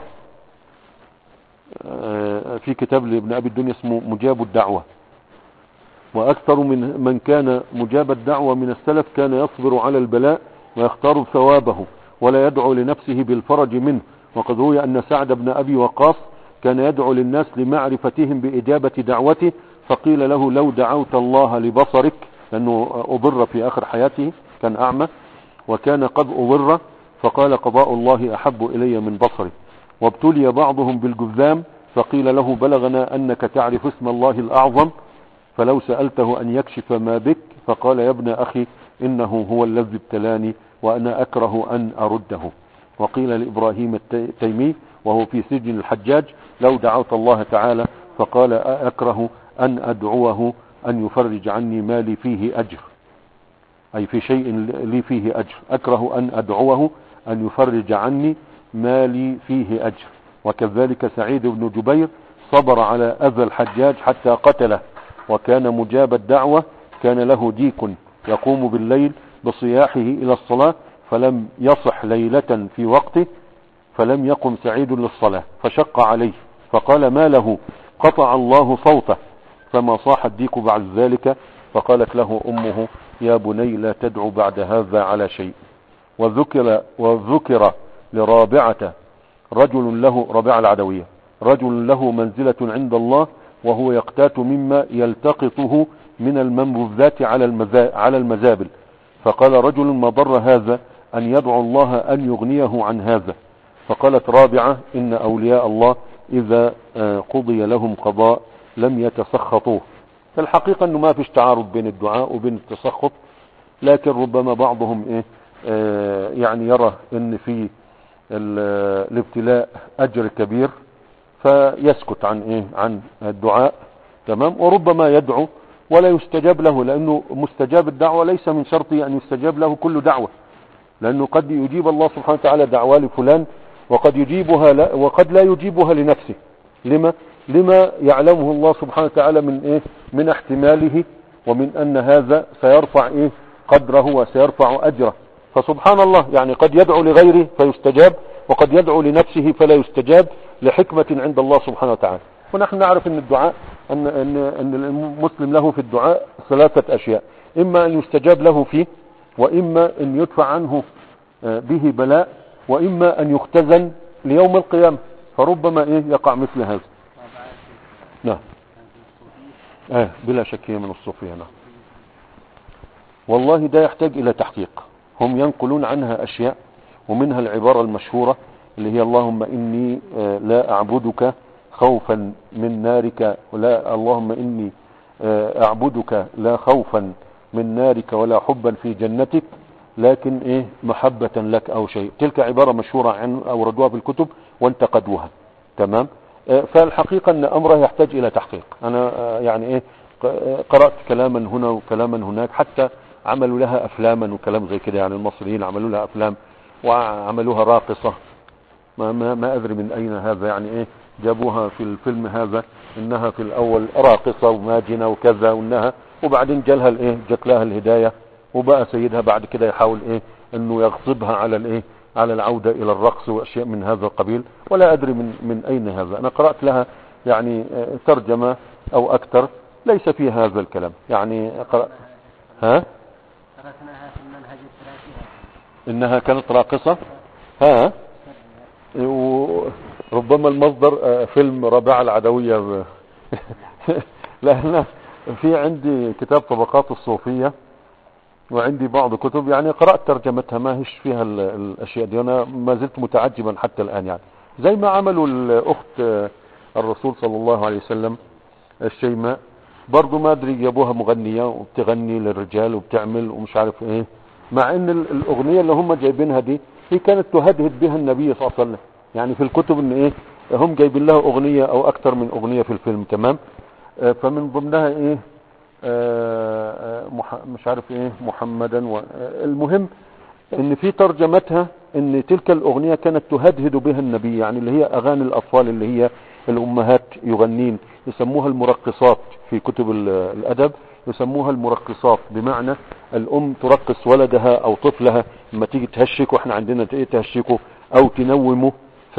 في كتاب لابن أبي الدنيا اسمه مجاب الدعوة. وأكثر من كان مجاب الدعوة من السلف كان يصبر على البلاء ويختار ثوابه ولا يدعو لنفسه بالفرج منه. وقد روي أن سعد بن أبي وقاص كان يدعو للناس لمعرفتهم بإجابة دعوته، فقيل له لو دعوت الله لبصرك، لأنه أضر في آخر حياته كان أعمى وكان قد أضر، فقال قضاء الله أحب إلي من بصري. وابتلي بعضهم بالجذام فقيل له بلغنا أنك تعرف اسم الله الأعظم فلو سألته أن يكشف ما بك، فقال يا ابن أخي إنه هو الذي ابتلاني وأنا أكره أن أرده. وقيل لإبراهيم التيمي وهو في سجن الحجاج لو دعوت الله تعالى، فقال أكره أن أدعوه أن يفرج عني ما لي فيه أجر، أي في شيء لي فيه أجر، أكره أن أدعوه أن يفرج عني ما لي فيه أجر. وكذلك سعيد بن جبير صبر على أذى الحجاج حتى قتله، وكان مجاب الدعوة كان له ديك يقوم بالليل بصياحه إلى الصلاة، فلم يصح ليلة في وقته فلم يقم سعيد للصلاة فشق عليه فقال ما له قطع الله صوته، فما صاح الديك بعد ذلك، فقالت له أمه يا بني لا تدعو بعد هذا على شيء. وذكر لرابعة رجل له، رابعة العدوية، رجل له منزلة عند الله وهو يقتات مما يلتقطه من المنبذات على المزابل، فقال رجل ما ضر هذا أن يدعو الله أن يغنيه عن هذا. فقالت رابعة إن أولياء الله إذا قضي لهم قضاء لم يتسخطوه. الحقيقة أنه ما فيش تعارض بين الدعاء وبين التسخط، لكن ربما بعضهم يعني يرى أن في الابتلاء أجر كبير فيسكت عن الدعاء، تمام. وربما يدعو ولا يستجاب له، لأنه مستجاب الدعوة ليس من شرطه أن يستجاب له كل دعوة، لأنه قد يجيب الله سبحانه وتعالى دعوة لفلان وقد يجيبها وقد لا يجيبها لنفسه. لما يعلمه الله سبحانه وتعالى من احتماله، ومن أن هذا سيرفع قدره وسيرفع أجره. فسبحان الله يعني قد يدعو لغيره فيستجاب، وقد يدعو لنفسه فلا يستجاب لحكمة عند الله سبحانه وتعالى. ونحن نعرف أن الدعاء أن المسلم له في الدعاء ثلاثة أشياء: إما أن يستجاب له فيه، وإما أن يدفع عنه به بلاء، وإما أن يختزن ليوم القيامة، فربما يقع مثل هذا. نعم بلا شك هي من الصوفية. نعم والله ده يحتاج إلى تحقيق. هم ينقلون عنها أشياء، ومنها العبارة المشهورة اللي هي اللهم إني لا أعبدك خوفا من نارك، ولا اللهم إني أعبدك لا خوفا من نارك ولا حبا في جنتك، لكن محبة لك أو شيء. تلك عبارة مشهورة عن أوردوها في الكتب وانتقدوها، تمام. فالحقيقة أن أمره يحتاج إلى تحقيق. أنا يعني قرأت كلاما هنا وكلاما هناك، حتى عملوا لها أفلاما وكلام زي كده، يعني المصريين عملوا لها أفلام وعملوها راقصة، ما أدري من أين هذا، يعني جابوها في الفيلم هذا إنها في الأول راقصة وماجنة وكذا، وبعدين جت لها الهداية، وبقى سيدها بعد كده يحاول انه يغصبها على العودة الى الرقص واشياء من هذا القبيل، ولا ادري من اين هذا. انا قرأت لها يعني ترجمة او اكثر ليس فيها هذا الكلام، يعني قرأت تركناها في المنهج الثلاثي انها كانت راقصة. وربما المصدر فيلم رابعة العدوية. لا في عندي كتاب طبقات الصوفية، وعندي بعض كتب يعني قرأت ترجمتها، ما هيش فيها الأشياء دي. أنا ما زلت متعجبا حتى الآن، يعني زي ما عملوا الأخت الرسول صلى الله عليه وسلم الشيماء، برضو ما ادري جابوها مغنية وبتغني للرجال وبتعمل ومش عارف ايه، مع ان الاغنية اللي هم جايبينها دي هي كانت تهدهد بها النبي صلى الله عليه وسلم. يعني في الكتب ان ايه هم جايبين لها اغنية او اكتر من اغنية في الفيلم. تمام. فمن ضمنها ايه مش عارف ايه محمدا المهم ان في ترجمتها ان تلك الاغنية كانت تهدهد بها النبي، يعني اللي هي اغاني الاطفال اللي هي الامهات يغنين، يسموها المرقصات في كتب الادب، يسموها المرقصات، بمعنى الام ترقص ولدها او طفلها لما تيجي تهشكه، واحنا عندنا ايه تهشكه او تنومه،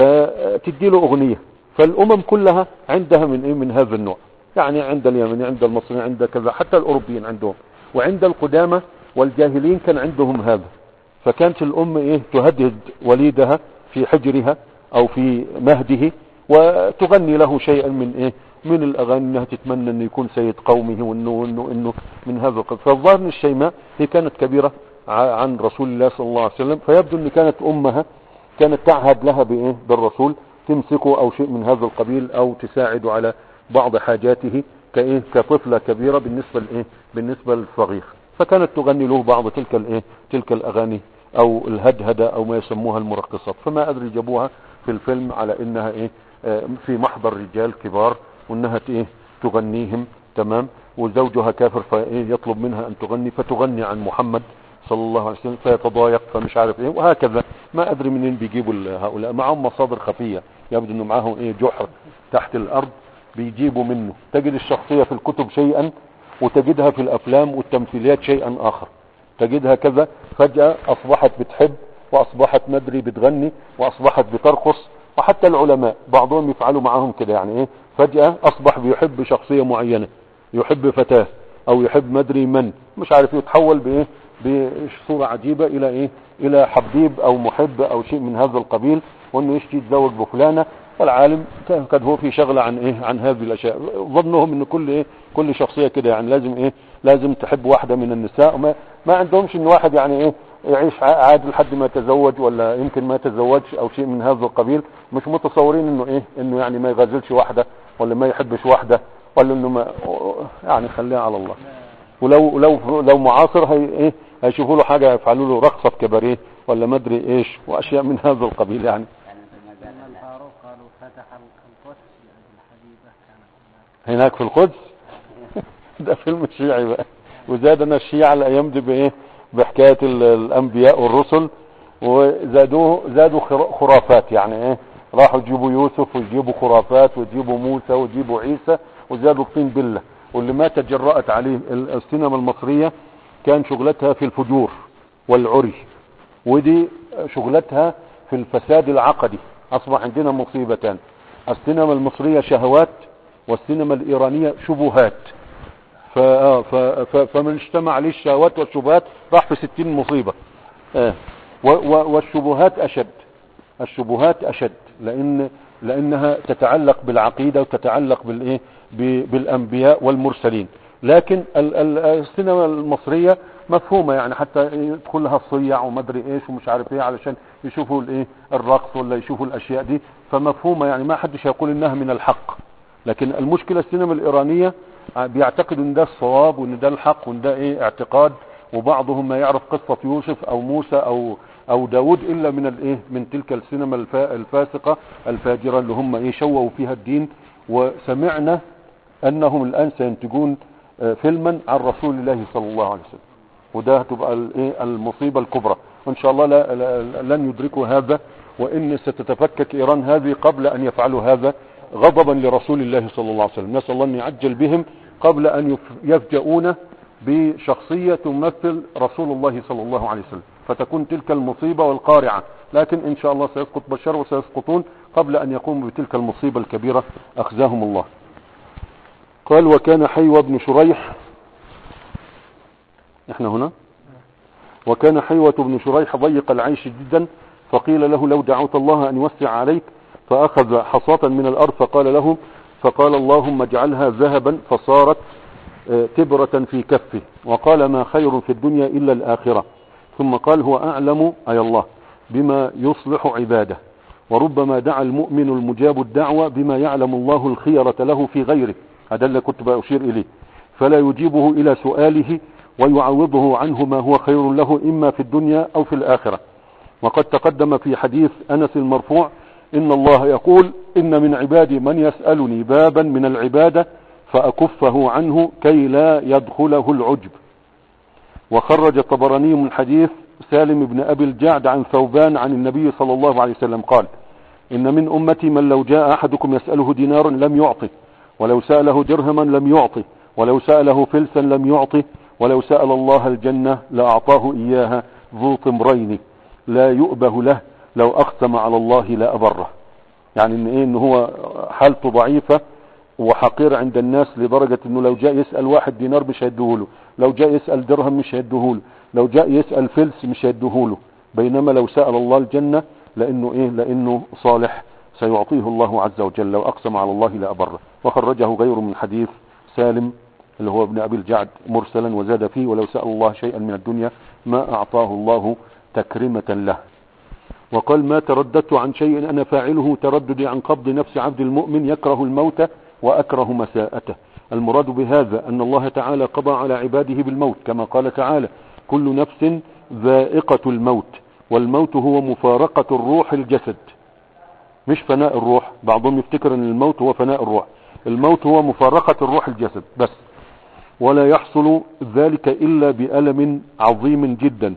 فتدي له اغنية. فالامم كلها عندها من ايه من هذا النوع، يعني عند اليمن عند المصريين عند كذا، حتى الاوروبيين عندهم، وعند القدامى والجاهلين كان عندهم هذا. فكانت الام ايه تهدد وليدها في حجرها او في مهده وتغني له شيئا من ايه من الاغاني، انها تتمنى انه يكون سيد قومه وانه من هذا القبيل. فالظاهر ان الشيماء هي كانت كبيرة عن رسول الله صلى الله عليه وسلم، فيبدو ان كانت امها كانت تعهد لها بايه بالرسول، تمسكه او شيء من هذا القبيل او تساعد على بعض حاجاته كايه كطفلة كبيرة بالنسبة لايه بالنسبة للصغير. فكانت تغني له بعض تلك الايه تلك الاغاني او الهدهدة او ما يسموها المرقصات. فما ادري جابوها في الفيلم على انها ايه في محضر رجال كبار وانها ايه تغنيهم. تمام. وزوجها كافر فايه يطلب منها ان تغني، فتغني عن محمد صلى الله عليه وسلم فيتضايق فمش عارف ايه وهكذا. ما ادري منين بيجيبوا هؤلاء، معهم مصادر خفية، يبدو انه معهم ايه جحر تحت الارض بيجيبوا منه. تجد الشخصية في الكتب شيئا وتجدها في الافلام والتمثيليات شيئا اخر، تجدها كذا فجأة اصبحت بتحب واصبحت مدري بتغني واصبحت بترقص. وحتى العلماء بعضهم يفعلوا معهم كده، يعني ايه فجأة اصبح بيحب شخصية معينة، يحب فتاة او يحب مدري من مش عارف، يتحول بايه بصورة عجيبة الى ايه الى حبيب او محب او شيء من هذا القبيل، وانه يشتي يتزوج بفلانة. والعالم قد هو في شغلة عن ايه عن هذه الاشياء. ظنهم ان كل ايه كل شخصية كده يعني لازم ايه لازم تحب واحدة من النساء، ما عندهمش ان واحد يعني ايه يعيش عادي لحد ما يتزوج ولا يمكن ما يتزوجش او شيء من هذا القبيل. مش متصورين انه ايه انه يعني ما يغزلش واحدة ولا ما يحبش واحدة ولا انه ما يعني خليها على الله. ولو معاصر هي ايه هيشوفوا له حاجة يفعلوا له رقصة كباريه ولا ما ادري ايش واشياء من هذا القبيل يعني. الفاروق قالوا فتح القدس لأن الحبيبة كانت هناك في القدس. ده فيلم الشيعي بقى. وزادنا الشيعة الايام دي بايه بحكاية الانبياء والرسل، زادوا خرافات، يعني ايه راحوا يجيبوا يوسف ويجيبوا خرافات ويجيبوا موسى ويجيبوا عيسى وزادوا الطين بالله. واللي ما تجرأت عليه السينما المصرية كان شغلتها في الفجور والعري، ودي شغلتها في الفساد العقدي. اصبح عندنا مصيبتان، السينما المصرية شهوات والسينما الايرانية شبهات. فمن اجتمع عليه الشهوات والشبهات راح في 60 مصيبة. والشبهات اشد لانها تتعلق بالعقيدة وتتعلق بالايه بالانبياء والمرسلين. لكن السينما المصرية مفهومة، يعني حتى يدخلها الصيع وما ادري ايش ومش عارف ايه علشان يشوفوا الايه الرقص ولا يشوفوا الاشياء دي، فمفهومة يعني ما حدش يقول انها من الحق. لكن المشكلة السينما الايرانية بيعتقدوا ان ده الصواب وان ده الحق وان ده ايه اعتقاد، وبعضهم ما يعرف قصة يوسف او موسى او داود الا من الايه من تلك السينما الفاسقة الفاجرة اللي هم ايه شووا فيها الدين. وسمعنا انهم الان سينتجون فيلما عن رسول الله صلى الله عليه وسلم، وده هتبقى الايه المصيبة الكبرى. وان شاء الله لن يدركوا هذا، وان ستتفكك ايران هذه قبل ان يفعلوا هذا غضبا لرسول الله صلى الله عليه وسلم. نسأل الله ان يعجل بهم قبل ان يفجؤون بشخصية تمثل رسول الله صلى الله عليه وسلم، فتكون تلك المصيبة والقارعة. لكن ان شاء الله سيسقط بشر وسيسقطون قبل ان يقوموا بتلك المصيبة الكبيرة اخزاهم الله. قال وكان حيوى بن شريح، احنا هنا، وكان حيوة بن شريح ضيق العيش جدا، فقيل له لو دعوت الله ان يوسع عليك، فاخذ حصاة من الارض فقال اللهم اجعلها ذهبا، فصارت تبرة في كفه، وقال ما خير في الدنيا الا الاخرة. ثم قال هو اعلم اي الله بما يصلح عباده، وربما دعا المؤمن المجاب الدعوة بما يعلم الله الخيرة له في غيره. هذا اللي كنت بأشير إليه، فلا يجيبه إلى سؤاله ويعوضه عنه ما هو خير له إما في الدنيا أو في الآخرة. وقد تقدم في حديث أنس المرفوع إن الله يقول إن من عبادي من يسألني بابا من العبادة فأكفه عنه كي لا يدخله العجب. وخرج الطبراني من حديث سالم بن أبي الجعد عن ثوبان عن النبي صلى الله عليه وسلم قال إن من أمتي من لو جاء أحدكم يسأله دينارا لم يعطه، ولو سأله درهما لم يعطه، ولو سأله فلسا لم يعطه، ولو سأل الله الجنة لأعطاه إياها ذو طمرين لا يؤبه له لو أقسم على الله لا أبره. يعني إن هو حالته ضعيفة وحقير عند الناس لدرجة إنه لو جاء يسأل واحد دينار مش هيديهوله، لو جاء يسأل درهم مش هيديهوله، لو جاء يسأل فلس مش هيديهوله. بينما لو سأل الله الجنة لأنه صالح سيعطيه الله عز وجل لو أقسم على الله لا أبره. وخرجه غيره من حديث سالم اللي هو ابن أبي الجعد مرسلا وزاد فيه ولو سأل الله شيئا من الدنيا ما أعطاه الله تكرمة له. وقال ما ترددت عن شيء أنا فاعله ترددي عن قبض نفس عبد المؤمن يكره الموت وأكره مساءته. المراد بهذا أن الله تعالى قضى على عباده بالموت كما قال تعالى كل نفس ذائقة الموت، والموت هو مفارقة الروح الجسد مش فناء الروح. بعضهم يفتكر أن الموت هو فناء الروح، الموت هو مفارقة الروح الجسد بس، ولا يحصل ذلك إلا بألم عظيم جدا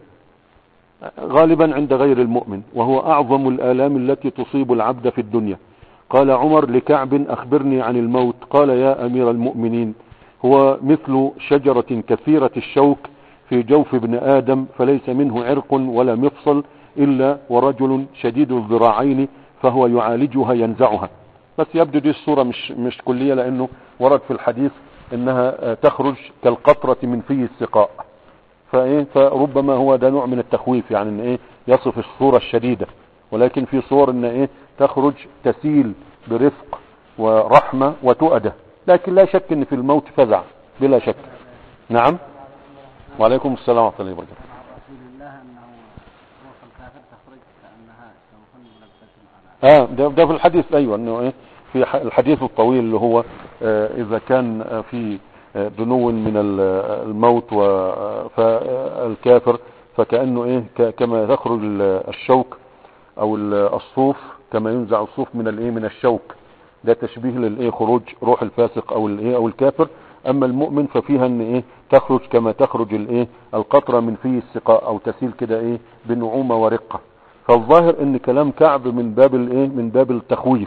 غالبا عند غير المؤمن، وهو أعظم الآلام التي تصيب العبد في الدنيا. قال عمر لكعب أخبرني عن الموت، قال يا أمير المؤمنين هو مثل شجرة كثيرة الشوك في جوف ابن آدم فليس منه عرق ولا مفصل إلا ورجل شديد الذراعين فهو يعالجها ينزعها. بس يبدو دي الصورة مش كلية، لأنه ورد في الحديث إنها تخرج كالقطرة من في السقاء، فربما هو ده نوع من التخويف، يعني إن يصف الصورة الشديدة، ولكن في صور إن تخرج تسيل برفق ورحمة وتؤدة. لكن لا شك إن في الموت فزع بلا شك. نعم. وعليكم السلام ورحمة الله وبركاته. رسول الله أنه روح الكافر تخرج كأنها سوف ملبسة على ده في الحديث. أيوة إنه في الحديث الطويل اللي هو إذا كان في دنو من الموت فالكافر فكأنه كما تخرج الشوك أو الصوف كما ينزع الصوف من الشوك. ده تشبيه خروج روح الفاسق أو الكافر. أما المؤمن ففيها ان تخرج كما تخرج القطرة من فيه السقاء او تسيل كده بنعومة ورقة. فالظاهر ان كلام كعب من باب التخويف.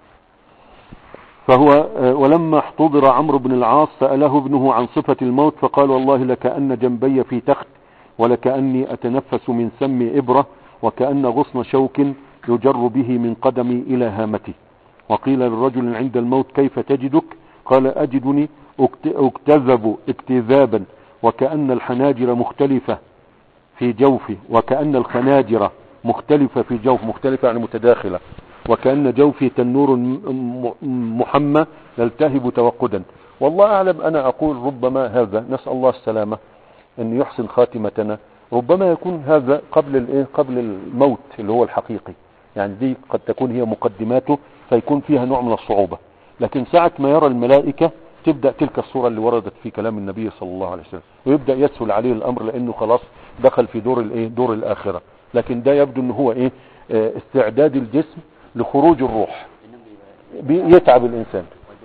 فهو ولما احتضر عمرو بن العاص سأله ابنه عن صفة الموت فقال والله لكأن جنبي في تخت ولكأني أتنفس من سم إبرة وكأن غصن شوك يجر به من قدمي إلى هامتي. وقيل للرجل عند الموت كيف تجدك؟ قال أجدني اكتذب اكتذابا وكأن الحناجر مختلفة في جوفي وكأن الخناجر مختلفة في جوف، مختلفة يعني متداخلة، وكأن جوفي تنور محمى يلتهب توقدا. والله أعلم. أنا أقول ربما هذا نسأل الله السلامة أن يحسن خاتمتنا، ربما يكون هذا قبل الموت اللي هو الحقيقي. يعني دي قد تكون هي مقدماته فيكون فيها نوع من الصعوبة، لكن ساعة ما يرى الملائكة تبدأ تلك الصورة اللي وردت في كلام النبي صلى الله عليه وسلم، ويبدأ يسهل عليه الأمر لأنه خلاص دخل في دور الآخرة. لكن ده يبدو أنه هو استعداد الجسم لخروج الروح، يتعب الإنسان.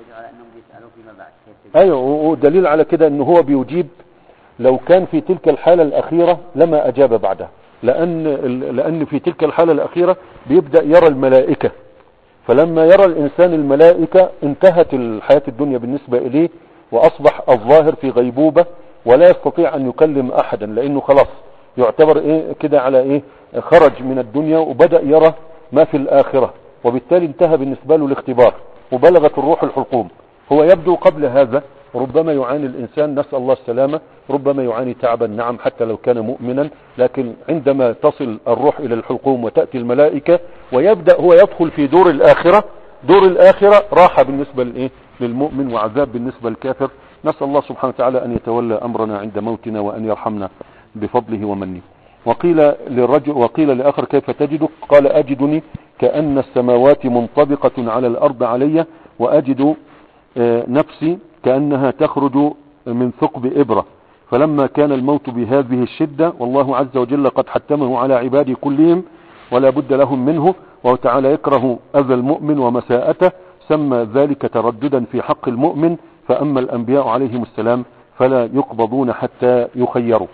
أيوة، ودليل على كده أنه هو بيجيب. لو كان في تلك الحالة الأخيرة لما أجاب بعدها، لأن في تلك الحالة الأخيرة بيبدأ يرى الملائكة، فلما يرى الإنسان الملائكة انتهت الحياة الدنيا بالنسبة إليه وأصبح الظاهر في غيبوبة ولا يستطيع أن يكلم أحدا، لأنه خلاص يعتبر كده على خرج من الدنيا وبدأ يرى ما في الآخرة، وبالتالي انتهى بالنسبة له الاختبار وبلغت الروح الحلقوم. هو يبدو قبل هذا ربما يعاني الإنسان، نسأل الله السلامة، ربما يعاني تعبا نعم حتى لو كان مؤمنا، لكن عندما تصل الروح إلى الحلقوم وتأتي الملائكة ويبدأ هو يدخل في دور الآخرة راحة بالنسبة للمؤمن وعذاب بالنسبة للكافر. نسأل الله سبحانه وتعالى أن يتولى أمرنا عند موتنا وأن يرحمنا بفضله ومنه. وقيل لآخر كيف تجدك؟ قال أجدني كأن السماوات منطبقة على الأرض علي، وأجد نفسي كأنها تخرج من ثقب إبرة. فلما كان الموت بهذه الشدة والله عز وجل قد حتمه على عباده كلهم ولا بد لهم منه، وهو تعالى يكره أذى المؤمن ومساءته، سمى ذلك ترددا في حق المؤمن. فأما الأنبياء عليهم السلام فلا يقبضون حتى يخيروا.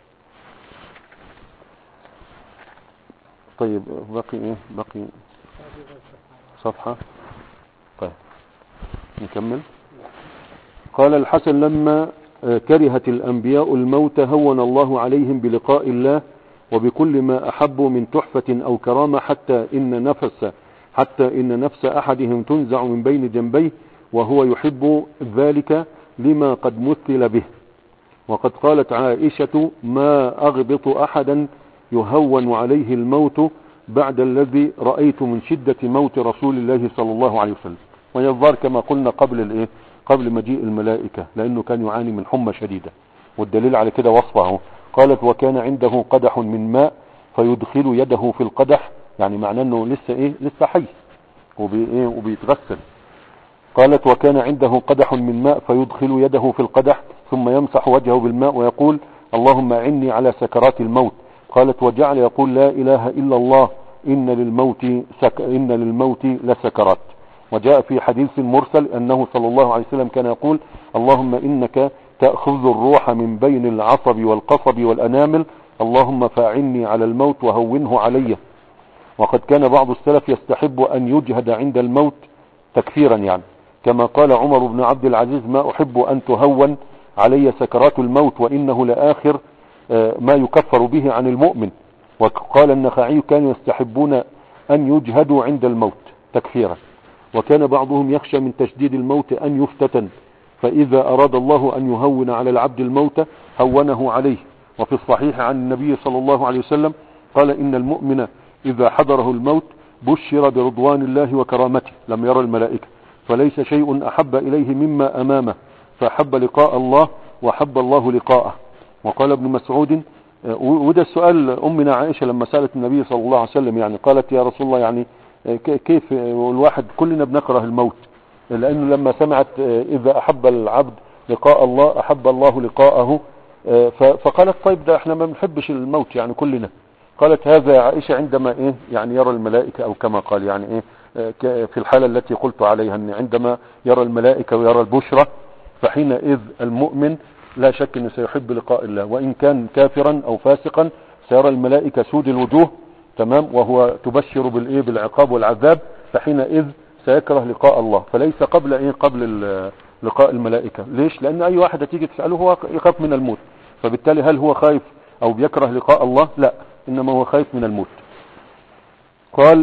طيب بقي ايه؟ بقي صفحة. طيب نكمل. قال الحسن لما كرهت الأنبياء الموت هون الله عليهم بلقاء الله وبكل ما أحبوا من تحفة أو كرامة، حتى إن نفس أحدهم تنزع من بين جنبيه وهو يحب ذلك لما قد مثل به. وقد قالت عائشة ما أغبط أحدا يهون عليه الموت بعد الذي رأيت من شدة موت رسول الله صلى الله عليه وسلم. ويظهر كما قلنا قبل مجيء الملائكة، لأنه كان يعاني من حمى شديدة، والدليل على كده وصفه. قالت وكان عنده قدح من ماء فيدخل يده في القدح، يعني معناه انه لسه حي وبيتغسل. قالت وكان عنده قدح من ماء فيدخل يده في القدح ثم يمسح وجهه بالماء ويقول اللهم أعني على سكرات الموت. قالت وجعل يقول لا إله إلا الله إن للموت لسكرات. وجاء في حديث مرسل أنه صلى الله عليه وسلم كان يقول اللهم إنك تأخذ الروح من بين العصب والقصب والأنامل، اللهم فاعني على الموت وهونه علي. وقد كان بعض السلف يستحب أن يجهد عند الموت تكفيرا، يعني كما قال عمر بن عبد العزيز ما أحب أن تهون علي سكرات الموت وإنه لآخر ما يكفر به عن المؤمن. وقال النخعي كانوا يستحبون أن يجهدوا عند الموت تكفيرا. وكان بعضهم يخشى من تشديد الموت أن يفتتن، فإذا أراد الله أن يهون على العبد الموت هونه عليه. وفي الصحيح عن النبي صلى الله عليه وسلم قال إن المؤمن إذا حضره الموت بشر برضوان الله وكرامته لم يرى الملائكة، فليس شيء أحب إليه مما أمامه، فأحب لقاء الله وحب الله لقاءه. وقال ابن مسعود، وده السؤال أمنا عائشة لما سألت النبي صلى الله عليه وسلم، يعني قالت يا رسول الله يعني كيف الواحد كلنا بنكره الموت، لأنه لما سمعت إذا أحب العبد لقاء الله أحب الله لقاءه، فقالت طيب ده احنا ما بنحبش الموت يعني كلنا. قالت هذا يا عائشة عندما يعني يرى الملائكة، أو كما قال يعني في الحالة التي قلت عليها أن عندما يرى الملائكة ويرى البشرة فحينئذ المؤمن لا شك أنه سيحب لقاء الله، وإن كان كافرا أو فاسقا سيرى الملائكة سود الوجوه تمام، وهو تبشر بالعقاب والعذاب، فحينئذ سيكره لقاء الله. فليس قبل لقاء الملائكة. ليش؟ لأن أي واحد تيجي تسأله هو يخاف من الموت، فبالتالي هل هو خايف أو بيكره لقاء الله؟ لا، إنما هو خايف من الموت. قال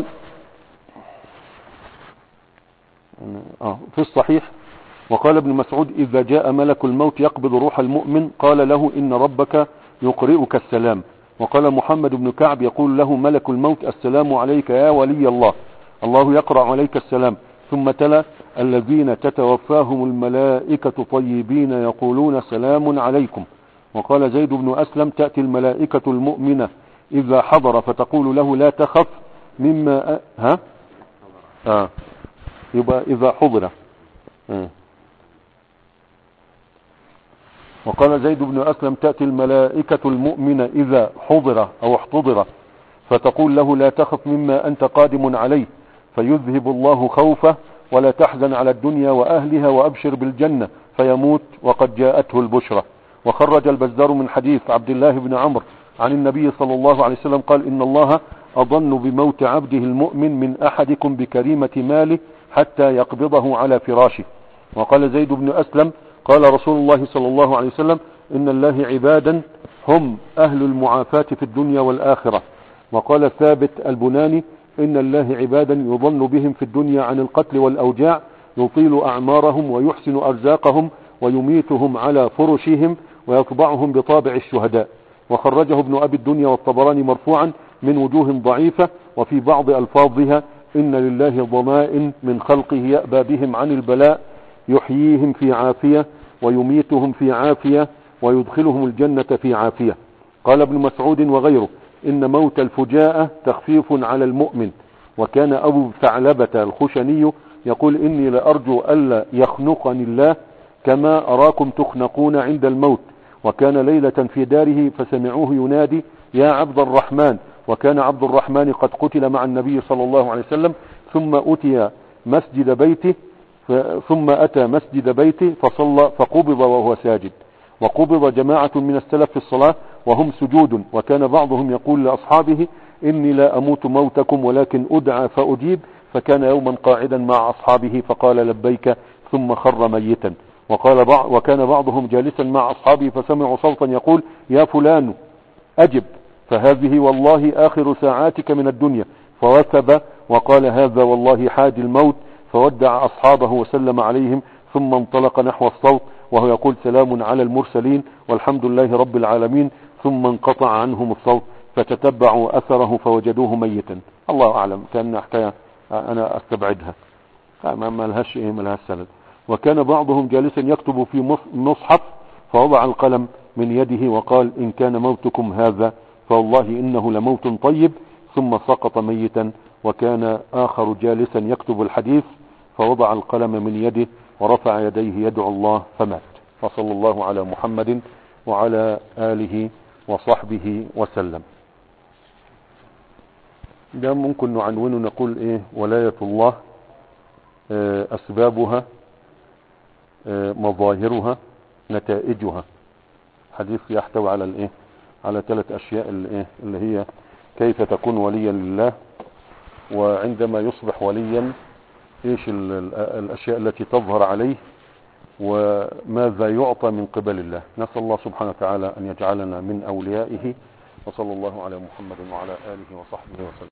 في الصحيح وقال ابن مسعود إذا جاء ملك الموت يقبض روح المؤمن قال له إن ربك يقرئك السلام. وقال محمد بن كعب يقول له ملك الموت السلام عليك يا ولي الله، الله يقرأ عليك السلام. ثم تلا الذين تتوفاهم الملائكة طيبين يقولون سلام عليكم. وقال زيد بن أسلم تأتي الملائكة المؤمنة إذا حضر فتقول له لا تخف مما يبقى إذا حضر. وقال زيد بن أسلم تأتي الملائكة المؤمنة إذا حضر أو احتضر فتقول له لا تخف مما أنت قادم عليه، فيذهب الله خوفه ولا تحزن على الدنيا وأهلها وأبشر بالجنة، فيموت وقد جاءته البشرى. وخرج البزار من حديث عبد الله بن عمرو عن النبي صلى الله عليه وسلم قال إن الله أظن بموت عبده المؤمن من أحدكم بكريمة ماله حتى يقبضه على فراشه. وقال زيد بن أسلم قال رسول الله صلى الله عليه وسلم إن الله عبادا هم أهل المعافاة في الدنيا والآخرة. وقال ثابت البناني إن الله عبادا يظن بهم في الدنيا عن القتل والأوجاع يطيل أعمارهم ويحسن أرزاقهم ويميتهم على فرشهم ويطبعهم بطابع الشهداء. وخرجه ابن أبي الدنيا والطبراني مرفوعا من وجوه ضعيفة، وفي بعض ألفاظها إن لله ضمائن من خلقه يأبى بهم عن البلاء يحييهم في عافية ويميتهم في عافية ويدخلهم الجنة في عافية. قال ابن مسعود وغيره إن موت الفجاءة تخفيف على المؤمن. وكان أبو ثعلبة الخشني يقول إني لأرجو ألا يخنقني الله كما أراكم تخنقون عند الموت. وكان ليلة في داره فسمعوه ينادي يا عبد الرحمن، وكان عبد الرحمن قد قتل مع النبي صلى الله عليه وسلم. ثم أتى مسجد بيته فصلى فقبض وهو ساجد. وقبض جماعة من السلف في الصلاة وهم سجود، وكان بعضهم يقول لأصحابه إني لا أموت موتكم ولكن أدعى فأجيب. فكان يوما قاعدا مع أصحابه فقال لبيك ثم خر ميتا. وكان بعضهم جالسا مع أصحابه فسمعوا صوتا يقول يا فلان أجب، فهذه والله آخر ساعاتك من الدنيا. فوثب وقال هذا والله حاج الموت، فودع أصحابه وسلم عليهم ثم انطلق نحو الصوت وهو يقول سلام على المرسلين والحمد لله رب العالمين. ثم انقطع عنهم الصوت فتتبعوا أثره فوجدوه ميتا. الله أعلم، كأن حكاية أنا أستبعدها، ما لهاش سند. وكان بعضهم جالسا يكتب في مصحف فوضع القلم من يده وقال إن كان موتكم هذا فوالله إنه لموت طيب، ثم سقط ميتا. وكان آخر جالسا يكتب الحديث فوضع القلم من يده ورفع يديه يدعو الله فمات. وصلى الله على محمد وعلى آله وصحبه وسلم. ده ممكن نعنونه نقول ايه؟ ولاية الله، أسبابها، مظاهرها، نتائجها. حديث يحتوي على الايه؟ على 3 أشياء اللي هي كيف تكون وليا لله، وعندما يصبح وليا ايش الأشياء التي تظهر عليه، وماذا يعطى من قبل الله. نسأل الله سبحانه وتعالى أن يجعلنا من أوليائه. وصلى الله على محمد وعلى آله وصحبه وسلم.